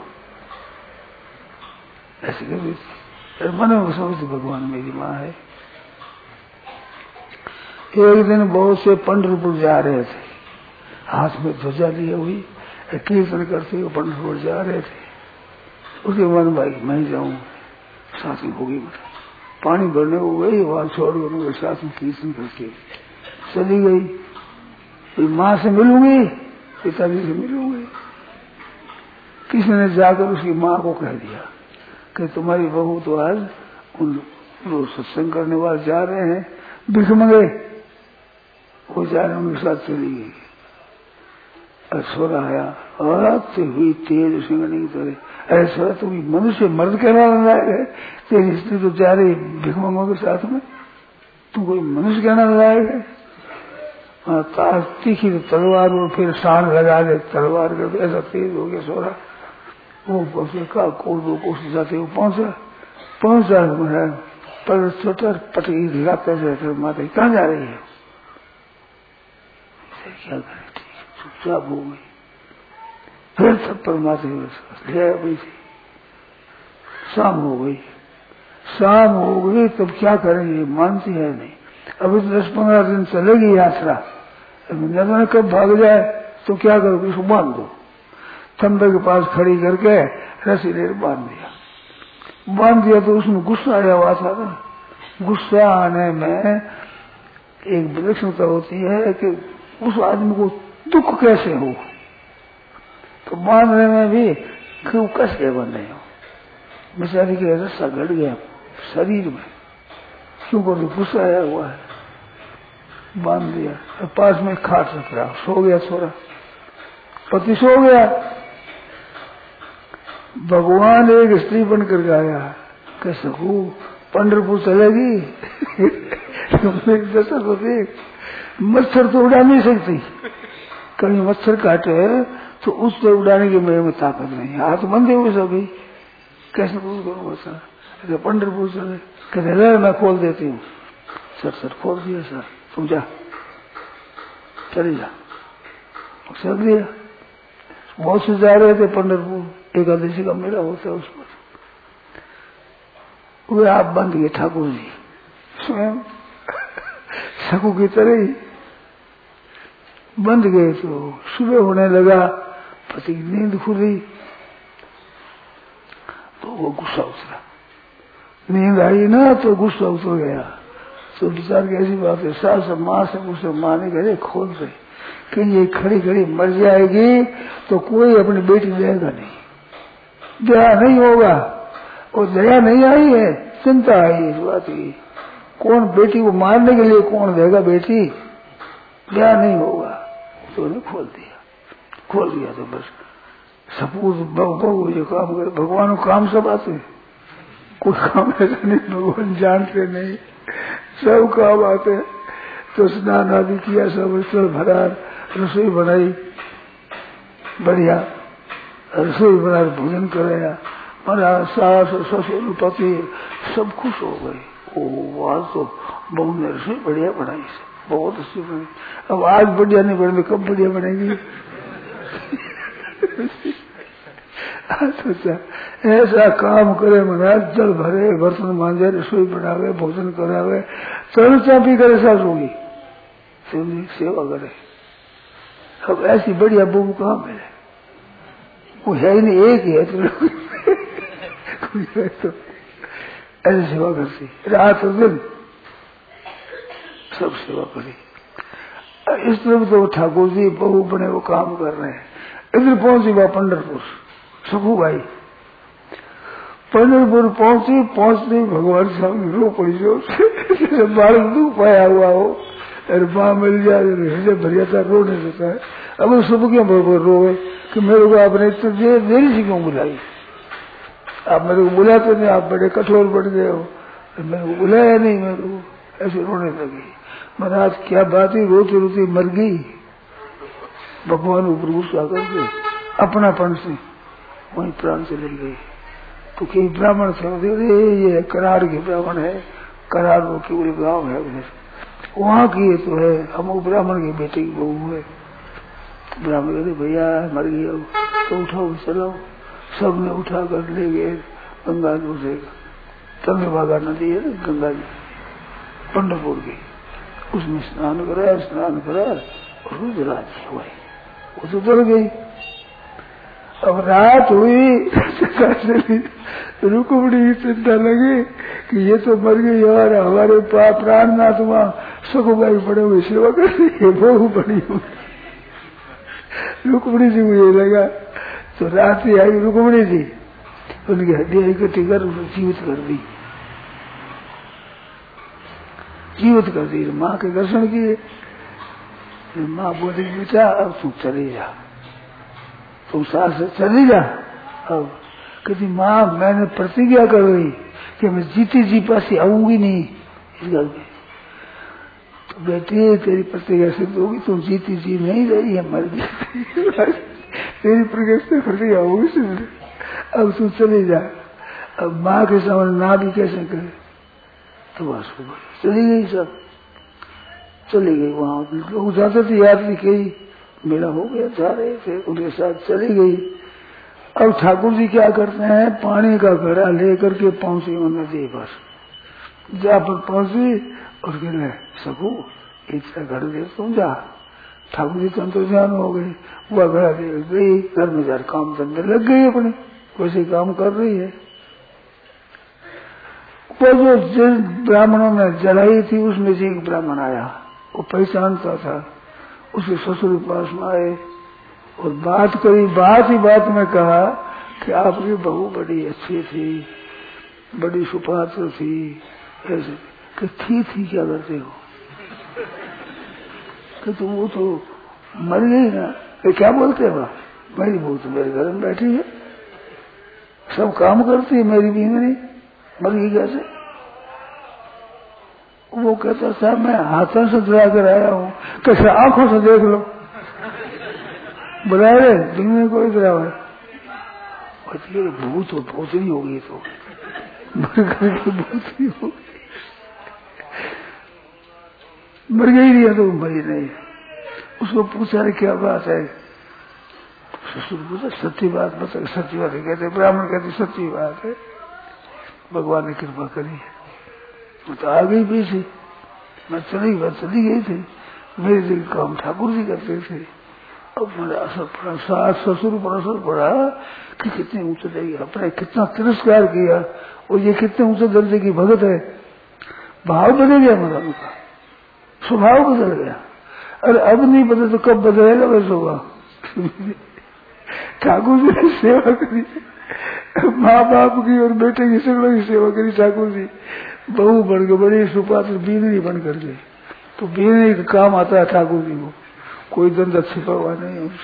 ऐसे कभी मन में समझते भगवान मेरी माँ है। एक दिन बहुत से पंढरपुर जा रहे थे, हाथ में ध्वजा लिए हुई, कीर्तन करते हुए पंढरपुर जा रहे थे। उसके मन भाई मैं जाऊं, साथ में होगी, पानी भरने को गई, वहां छोड़ कर साथ में कीर्तन करके चली गई। माँ से मिलूंगी, पिताजी से मिलूंगी। किसी ने जाकर उसकी माँ को कह दिया कि तुम्हारी बहू तो आज उन लोग सत्संग करने वाले जा रहे हैं, भिख मंगे, वो जा रहे उनके साथ चली गई। ऐश्वर्या आया और आते हुई तेज सिंगनी की तरह, ऐश्वर्या तुम मनुष्य मर्द कहना लायक है, तेरी स्त्री तो जा रही भिख मंगों के साथ में, तुम कोई मनुष्य कहना लायक है। तार तीखी तलवार और फिर शान लगा दे तलवार कर, ऐसा तेज हो गया सोरा। वो का कोट कोशिश जाते वो पहुंचा पहुंचा पर छोटा पटकी दिखाते थे, माता कहाँ जा रही है, क्या करे, चुपचाप हो गई। फिर सब परमात्मा ले गई थी। शाम हो गई, शाम हो गई, तब क्या करेंगे, मानती है नहीं। अभी तो दस पंद्रह दिन चलेगी यात्रा, न कब भाग जाए तो क्या करोगे, इसको बांध दो। खंबे के पास खड़ी करके रस्सी ले बांध दिया। बांध दिया तो उसमें गुस्सा आया हुआ था ना, गुस्सा आने में एक विलक्षणता होती है कि उस आदमी को दुख कैसे हो, तो बांधने में भी क्यों कैसे बने हो, बेचारी के रस्सा गड़ गया शरीर में, क्यों कर गुस्सा आया हुआ है। बांध दिया, पास में खाट रख रहा, सो गया छोरा, पति सो गया। भगवान एक स्त्री बनकर आया, कह सकू पंढरपुर चलेगी दशा तो देख, मच्छर तो उड़ा नहीं सकती, कहीं मच्छर काटे तो उससे उड़ाने की मेरे में ताकत नहीं, हाथ बंधे हुए सभी, कैसे पूछ करूँ सर, पंढरपुर चले, कहते मैं खोल देती हूँ। सर सर खोल दिया, सर तुम जा, चले जा, चल दिया। बहुत से जा रहे थे पंढरपुर, एकादशी का मेला होता है उस पर, वे आप बंद गए ठाकुर जी स्वयं सकू की तरह ही बंद गए। तो सुबह होने लगा, पति की नींद खुली तो वो गुस्सा उतरा, नींद आई ना तो गुस्सा उतर गया। तो विचार की ऐसी बात है, सास माँ से मुझसे माने गए खोल दे कि ये खड़ी खड़ी मर जाएगी तो कोई अपनी बेटी देगा नहीं, दया नहीं होगा, और दया नहीं आई है, चिंता आई इस बात की, कौन बेटी को मारने के लिए कौन देगा बेटी, दया नहीं होगा। तो उन्हें खोल दिया, खोल दिया तो बस सपूत बहु जो काम करे, भगवान को काम सब आते, कोई काम ऐसा नहीं भगवान जानते नहीं, सब काम आते। तो स्नान आदि किया, सब स्थल भरा, रसोई बनाई, बढ़िया रसोई बना, भोजन कराया, महाराज सास ससुर पति सब खुश हो गए। ओ आज तो बहू ने रसोई बढ़िया बनाई, बहुत अच्छी बनी, अब आज बढ़िया नहीं बनी, कब बढ़िया बनेगी सोचा ऐसा काम करे महाराज, जल भरे, बर्तन मांजे, रसोई बनावे, भोजन करावे, चलो चापी करे, सास होगी सेवा करे। अब ऐसी बढ़िया बहू कहाँ मिले, वो है ही नहीं, एक ही है तो ऐसी सेवा करती, रात और दिन सब सेवा करी। इस तरफ तो ठाकुर जी बहू बने वो काम कर रहे हैं। इधर पहुंची वह पंढरपुर सुखू भाई, पंढरपुर पहुंची, पहुंचते भगवान सामने रो पड़ी जो बालक दुख पाया हुआ हो, अरे माँ मिल जाए हृदय भरिया था, रो नहीं सकता है। अब सुबह क्यों बरबर रोए कि मेरे को आपने इतने देर देरी से क्यों बुलाई, आप मेरे को बुलाते नहीं, आप बड़े कठोर बढ़ गए हो, तो मेरे को बुलाया नहीं, मेरे को ऐसे रोने लगी। महाराज क्या बात ही, रोती रोती मर गई। भगवान ऊपर गुस्सा करके अपनापन से वही प्राण चले गए। तो कई ब्राह्मण थे, ये करार के ब्राह्मण है, करार वो केवल गाँव है उधर, वहाँ की ये तो है, हम ब्राह्मण के बेटे की बहू है। ब्राह्मण कहते भैया मर गया, तो उठाओ चलाओ। सबने उठा कर ले गए गंगा जी से, चंद्रभागा नदी है गंगा जी पंढरपुर की, उसमें स्नान कराया, स्नान कराया और रुद्राजी हुए, वो तो चल गई। अब रात हुई, रुकमणी चिंता लगी कि ये तो मर गई और हमारे प्राणनाथ वहां सकुबाई पड़े हुए सेवा कर रही है, बहू बड़ी हुई। रुकमणी जी को ये लगा, तो रात ही आई रुकमणी जी, उनकी हड्डियां इकट्ठी कर जीवित कर दी, जीवित कर दी। माँ के दर्शन किए, माँ बोली बेटा अब तू चली जा, तुम सास से चली जा। अब कहती माँ मैंने प्रतिज्ञा कर गई कि मैं जीती जी पासी आऊंगी नहीं इस घर में। तो बेटी तेरी प्रतिज्ञा सिद्ध होगी, तुम जीती जी नहीं रही है, मर गई। तेरी प्रतिज्ञा होगी सिद्ध, अब तू चली जा। अब माँ के सामने ना भी कैसे करे, तो बस चली गई, सब चली गई। वहां लोग जाते थे, यात्री कई मेला हो गया, जा रहे थे, उनके साथ चली गई। अब ठाकुर जी क्या करते हैं, पानी का घड़ा लेकर के पहुंची वो नदी पर, जहाँ पर पहुंची और कहने सकू इतना घड़ा दे तुम जा। ठाकुर जी तो अंतर्ध्यान हो गए, वह घड़ा दे गई, घर में जाकर काम धंधे लग गई, अपने वैसे काम कर रही है। वो जो जिन ब्राह्मणों ने जलाई थी उसमें से एक ब्राह्मण आया, वो पहचानता था, उसके ससुर के पास में आए और बात करी। बात ही बात में कहा कि आपकी बहू बड़ी अच्छी थी, बड़ी सुपात्र थी, ऐसे कि थी थी क्या करते हो कि तुम वो तो मर गई ना, कि क्या बोलते हो, मेरी बहू तो मेरे घर में बैठी है, सब काम करती है, मेरी भी नहीं मर गई कैसे। वो कहता था मैं हाथों से दुआ कर आया हूँ, कैसे आंखों से देख लो, बुला रहे दिन में कोई ड्राइवर भूत तो बहुत ही होगी, तो मर गई भूत ही होगी, मर गई नहीं तो मरी नहीं। उसको पूछा रे क्या बात है, ससुर पूछा सच्ची बात बता, सच्ची बात है कहते, ब्राह्मण कहते सच्ची बात है, भगवान ने कृपा करी है। वो तो आ गई पीछे, मैं चली बात चली गई थी, मेरे दिल काम ठाकुर जी करते थे। अब मेरा असर पड़ा, सास ससुर पर असर पड़ा कि कितने ऊंचे देगी, अपने कितना तिरस्कार किया, और ये कितने ऊंचे दर्जे की भगत है। भाव बदल गया मेरा, उनका स्वभाव बदल गया। अरे अब नहीं बदले तो कब बदलेगा, वैसे होगा। ठाकुर जी ने सेवा करी, माँ बाप की और बेटे की सगड़ों की सेवा करी ठाकुर जी। बहू बन गई, बड़ी सुपात्र बीनरी बन कर गई, तो बीनरी का काम आता है ठाकुर जी को, कोई धंधा छिपा हुआ नहीं है।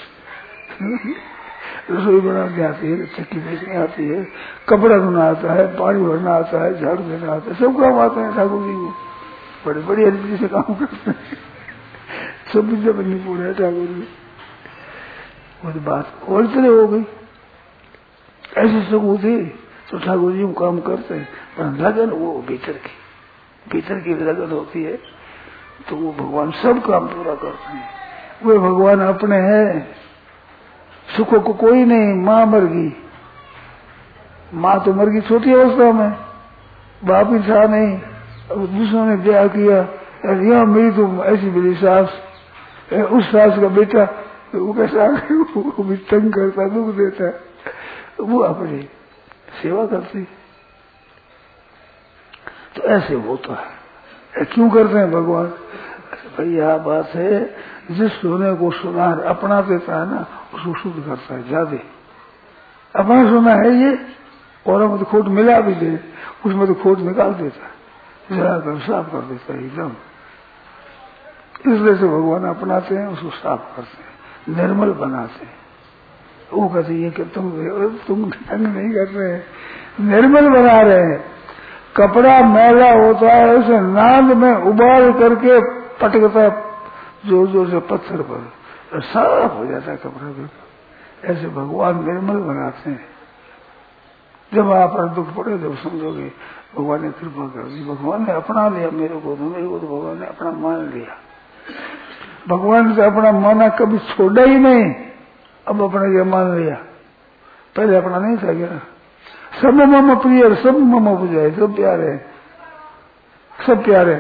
रसोई बनाने आती है, चक्की बेचने आती है, कपड़ा धोना आता है, पानी भरना आता है, झाड़ू देना आता है, सब काम आते हैं ठाकुर जी को, बड़े बड़ी हल्दी से काम करते हैं, सब विद्या बननी पूरे है ठाकुर जी। वो तो बात और तरह हो गई, ऐसे सब थे तो ठाकुर जी काम करते हैं, पर लगन वो भीतर की भीतर की लगन होती है, तो वो भगवान सब काम पूरा करते हैं। वे भगवान अपने हैं, सुखों को कोई नहीं। माँ मर गई, माँ तो मर गई छोटी अवस्था में, बाप ही था नहीं, अब दूसरों ने ब्याह किया, यहाँ मेरी तो ऐसी मेरी सास, उस सास का बेटा, तो वो कैसा वो भी तंग करता, दुख देता, वो अपनी सेवा करती। तो ऐसे होता है, क्यों करते हैं भगवान, तो यह बात है, जिस सुने को सुधार अपना देता है ना, उसको शुद्ध करता है ज्यादा। अपना सुना है ये, और में तो खोट मिला भी दे, उसमें तो खोट निकाल देता है, जरा कर साफ कर देता है एकदम। इसलिए से भगवान अपनाते हैं, उसको साफ करते हैं, निर्मल बनाते हैं। वो कहते ये कि तुम तुम ढंग नहीं कर रहे, निर्मल बना रहे हैं। कपड़ा मैला होता है, उसे नाद में उबाल करके पटकता है जोर जोर से पत्थर पर, साफ हो जाता है कपड़ा बिल्कुल। ऐसे भगवान निर्मल बनाते हैं। जब आप पर दुख पड़े जब समझोगे भगवान ने कृपा कर दी, भगवान ने अपना लिया मेरे को, तो मेरे को तो भगवान ने अपना मान लिया। भगवान से अपना माना कभी छोड़ा ही नहीं, अब अपने ये मान लिया, पहले अपना नहीं था क्या। सब मम प्रिय, सब मम बुझाए, सब प्यारे, सब प्यारे,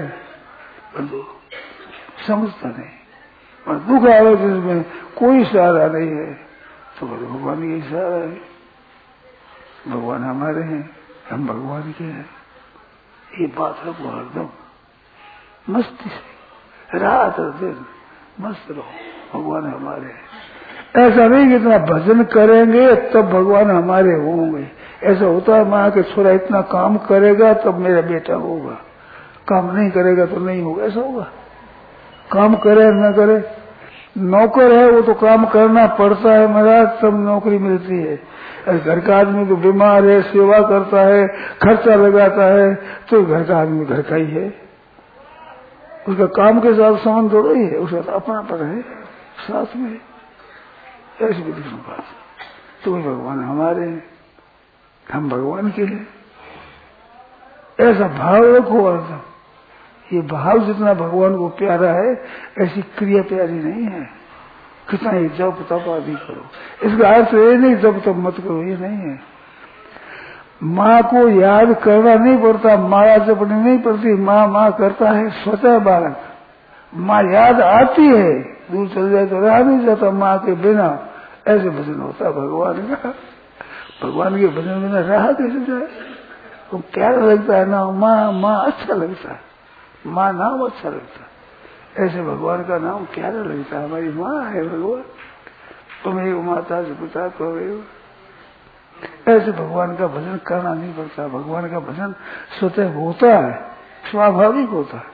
समझता नहीं। और दुख आवे जिसमें कोई सहारा नहीं है, तो भगवान यही सहारा है। भगवान हमारे हैं, हम भगवान के हैं, ये बात है वो हरदम मस्ती से रात और दिन मस्त रहो, भगवान हमारे हैं। ऐसा नहीं कि इतना भजन करेंगे तब भगवान हमारे होंगे। ऐसा होता है माँ के छोरा इतना काम करेगा तब मेरा बेटा होगा, काम नहीं करेगा तो नहीं होगा, ऐसा होगा। काम करे न करे, नौकर है वो तो काम करना पड़ता है महाराज, तब नौकरी मिलती है। घर का आदमी तो बीमार है, सेवा करता है, खर्चा लगाता है, तो घर का आदमी घर का ही है, उसका काम के साथ संबंध थोड़ा ही है, उसका तो अपना पर है साथ में। ऐसी भी दूसरी बात, तो भगवान हमारे हैं, हम भगवान के हैं, ऐसा भाव रखो अर्थ। ये भाव जितना भगवान को प्यारा है, ऐसी क्रिया प्यारी नहीं है। कितना ही जप तप आदि करो, इसका अर्थ ये नहीं जप तप मत करो, ये नहीं है। माँ को याद करना नहीं पड़ता, माया जपनी नहीं पड़ती, माँ माँ करता है स्वतः बालक। माँ याद आती है, दूर चल जाए तो रहा नहीं जाता माँ के बिना, ऐसे भजन होता है भगवान का। भगवान के भजन बिना रहा कैसे जाए, तो प्यारा लगता है ना, माँ माँ अच्छा लगता है, माँ नाम अच्छा लगता है, ऐसे भगवान का नाम प्यारा लगता है। हमारी माँ है भगवान, तुम्हें माता से पिता को, ऐसे भगवान का भजन करना नहीं पड़ता। भगवान का भजन स्वतः होता है, स्वाभाविक होता है,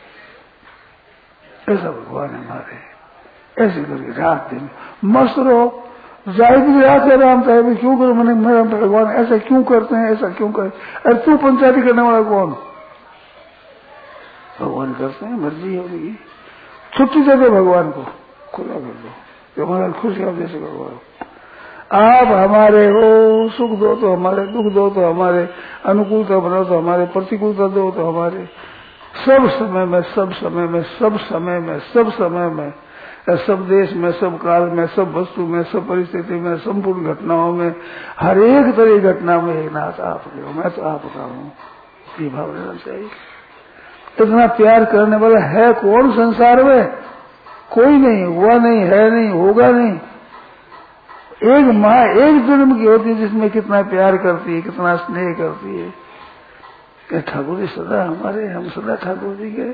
ऐसा भगवान हमारे। ऐसे करके रात दिन मस्त रहो, जाहिर आके राम साहब क्यों करो, मैंने मेरा भगवान ऐसा क्यों करते हैं, ऐसा क्यों करे, अरे तू पंचायती करने वाला कौन, भगवान करते हैं, मर्जी है उनकी। छुट्टी दे दो भगवान को, खुला कर दो, जो हमारा खुशी आप जैसे भगवान आप हमारे हो, सुख दो तो हमारे, दुख दो तो हमारे, अनुकूलता बनाओ तो हमारे, प्रतिकूलता दो तो हमारे, सब समय में सब समय में सब समय में सब समय में सब देश में, सब काल में, सब वस्तु में, सब परिस्थिति में, संपूर्ण घटनाओं में, हर एक तरह की घटना में एक नाथ आप हो, मैं तो आपका हूँ, ये भाव रहना चाहिए। इतना प्यार करने वाला है कौन संसार में, कोई नहीं, हुआ नहीं, है नहीं, होगा नहीं। एक माँ एक जन्म की होती है जिसमें कितना प्यार करती है, कितना स्नेह करती है। क्या ठाकुर जी सदा हमारे, हम सदा ठाकुर जी के,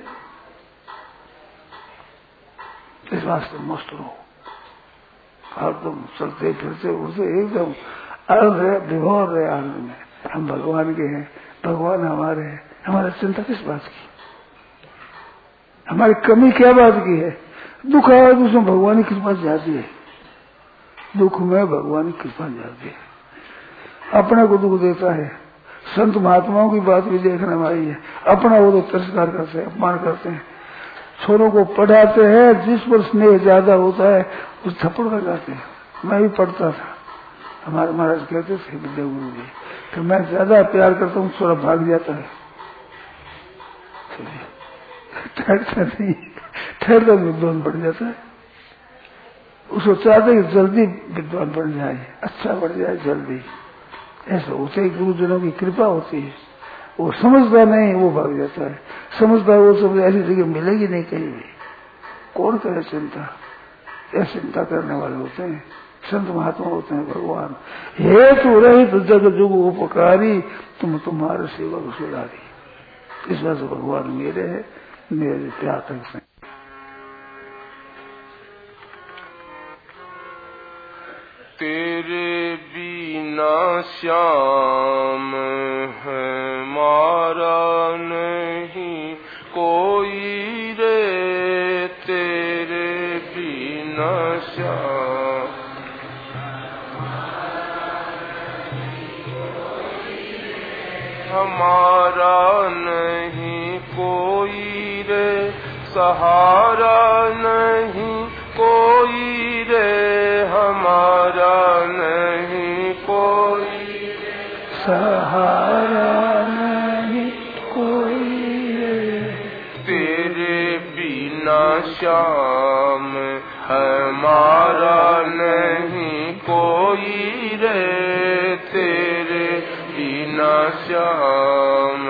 इस वास्ते मस्त रहो, हरदम चलते फिरते उड़ते एकदम आनंद रहे, विभोर रहे आनंद में। हम भगवान के हैं, भगवान हमारे हैं, हमारी चिंता किस बात की, हमारी कमी क्या बात की है। दुख आए तो उसमें भगवान की कृपा जाती है, दुख में भगवान की कृपा जाती है। अपने को दुख देता है, संत महात्माओं की बात भी देखने में आई है, अपना वो तो तिरस्कार करते हैं, अपमान करते हैं। छोरों को पढ़ाते हैं, जिस पर स्नेह ज्यादा होता है उस थप्पड़ लगाते हैं। मैं भी पढ़ता था, हमारे महाराज कहते थे विद्या गुरु जी कि मैं ज्यादा प्यार करता हूँ, छोरा भाग जाता है, ठहरता नहीं, ठहरता विद्वान बढ़ जाता है। उसको चाहते कि जल्दी विद्वान बढ़ जाए, अच्छा बढ़ जाए जल्दी, ऐसा होते ही गुरुजनों की कृपा होती है। वो समझता नहीं, वो भाग जाता है, समझता है वो सब ऐसी जगह मिलेगी नहीं कहीं भी, कौन करे चिंता, ऐसी चिंता करने वाले होते हैं संत महात्मा होते हैं भगवान। हेतु रहित जग जुग उपकारी, तुम तुम्हारे सेवक सुधारी। इस वजह से भगवान मेरे है, मेरे प्यार हैं। श्याम हमारा नहीं कोई रे, तेरे बिना श्याम हमारा नहीं कोई रे, सहारा नहीं कोई रे, हमारा नहीं कोई रे, सहारा नहीं कोई रे, तेरे बिना श्याम हमारा नहीं कोई रे, तेरे बिना श्याम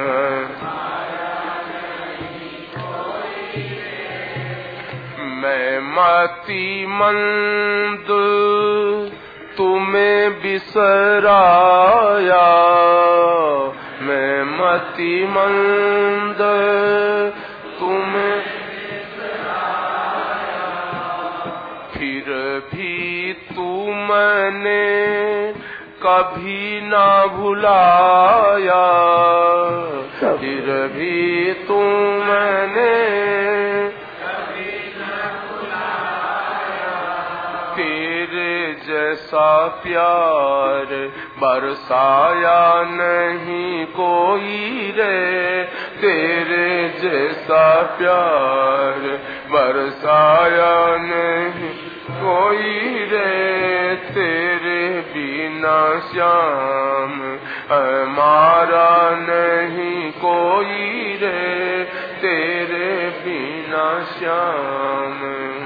मैं मति मंद तुम्हें बिसराया, मैं मति मंद तुम्हें बिसराया, फिर भी तुमने कभी ना भुलाया, फिर भी तुमने जैसा प्यार बरसाया नहीं कोई रे, तेरे जैसा प्यार बरसाया नहीं कोई रे, तेरे बिना श्याम हमारा नहीं कोई रे, तेरे बिना श्याम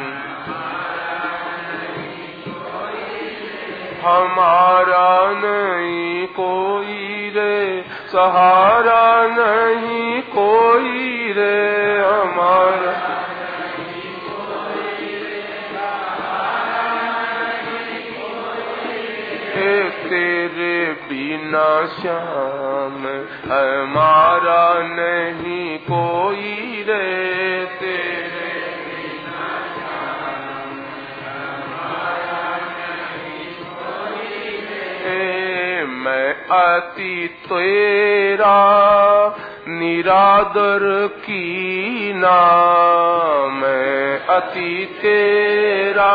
हमारा नहीं कोई रे, सहारा नहीं कोई रे, हमारा नहीं कोई रे, सहारा नहीं कोई रे, तेरे बिना श्याम हमारा नहीं कोई रे, तेरे मैं अति तेरा निरादर कीना, मैं अति तेरा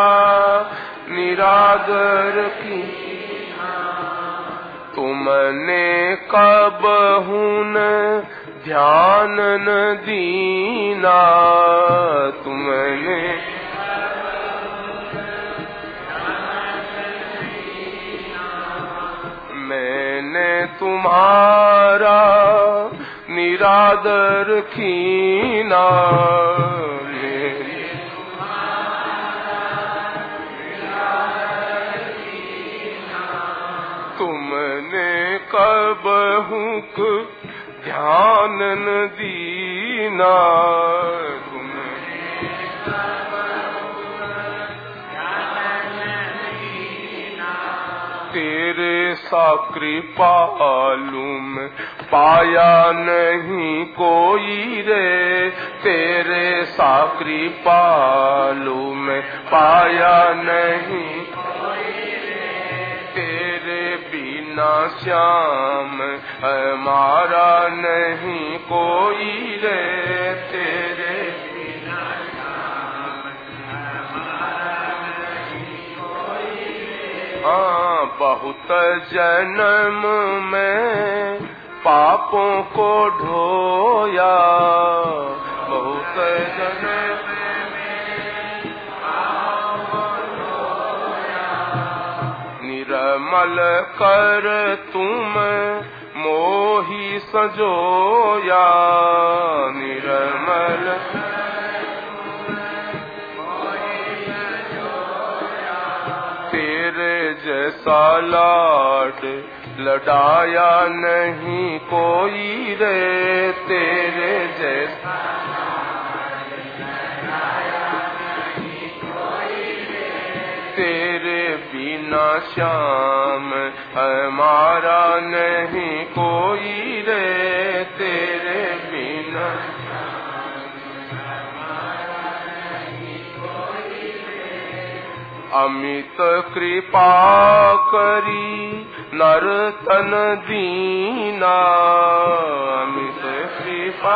निरादर कीना, तुमने कब हुन ध्यान न दीना, तुमने तुम्हारा निरादर कीना, तुमने कब हुक ध्यान न दीना, तेरे सा कृपालुम पाया नहीं कोई रे, तेरे सा कृपालुम पाया नहीं कोई रे, तेरे बिना श्याम हमारा नहीं कोई रे, तेरे बिना श्याम हमारा नहीं कोई रे। हाँ बहुत जन्म में पापों को ढोया, बहुत जन्म में पापों को ढोया, निर्मल कर तुम मोही सजोया, निर्मल जैसा लाड लडाया नहीं कोई रे, तेरे जैसा लडाया नहीं कोई रे, तेरे बिना श्याम हमारा नहीं कोई रे, तेरे बिना अमित कृपा करी नर्तन दीना अमित कृपा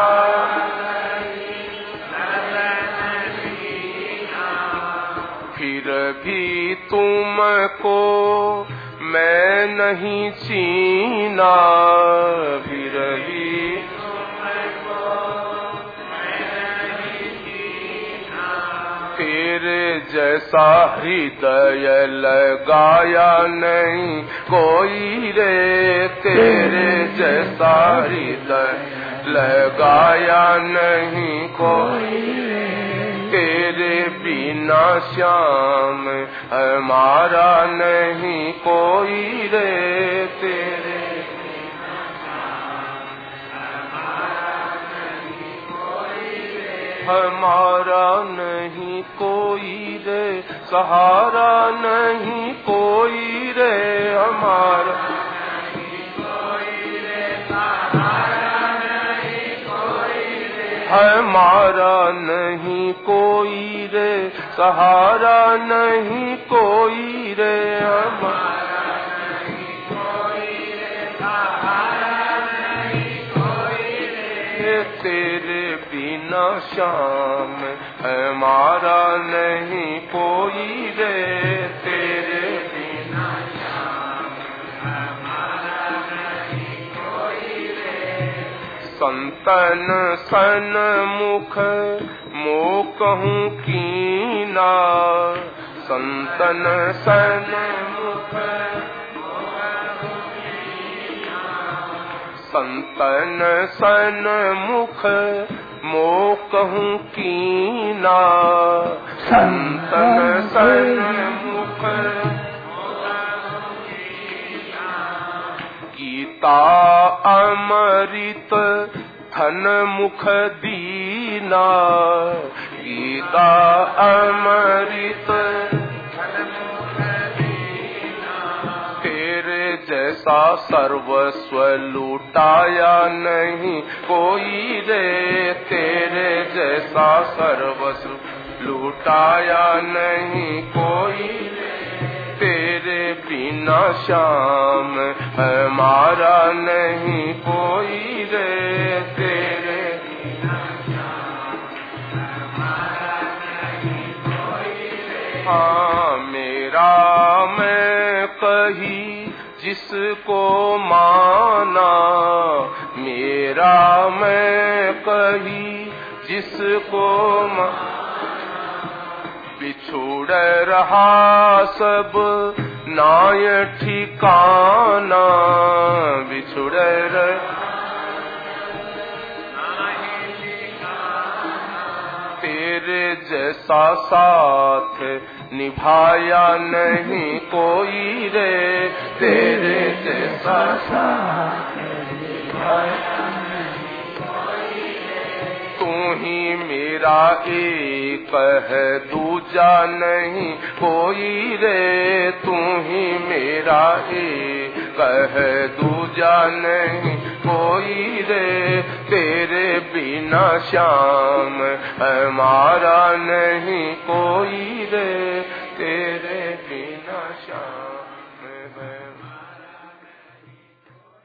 फिर भी तुमको मैं नहीं चीना फिर भी तेरे जैसा हृदय लगाया नहीं कोई रे तेरे जैसा हृदय लगाया नहीं कोई रे तेरे बिना श्याम हमारा नहीं कोई रे तेरे हमारा नहीं कोई रे सहारा नहीं कोई रे हमारा हमारा नहीं कोई रे सहारा नहीं कोई रे हमारा नहीं कोई रे सहारा नहीं कोई रे तेरे बिना श्याम हमारा नहीं कोई रे तेरे बिना श्याम हमारा नहीं कोई रे संतन सन मुख मो कहूँ कीना संतन सन मुख संतन सन मुख मो कहूँ कीना संतन सन मुख गीता अमृत धन मुख दीना गीता अमृत तेरे जैसा सर्वस्व लूटाया नहीं कोई रे तेरे जैसा सर्वस्व लूटाया नहीं कोई रे तेरे बिना श्याम हमारा नहीं कोई रे तेरे बिना श्याम हमारा नहीं कोई रे हाँ मेरा मैं कही जिसको माना मेरा मैं कही जिसको माना बिछुड़ रहा सब नाय ठिकाना बिछुड़ तेरे जैसा साथ निभाया नहीं कोई रे तेरे जैसा साथ निभाया तू ही मेरा एक है दूजा नहीं कोई रे तू ही मेरा एक है दूजा नहीं कोई रे तेरे बिना श्याम हमारा नहीं कोई रे तेरे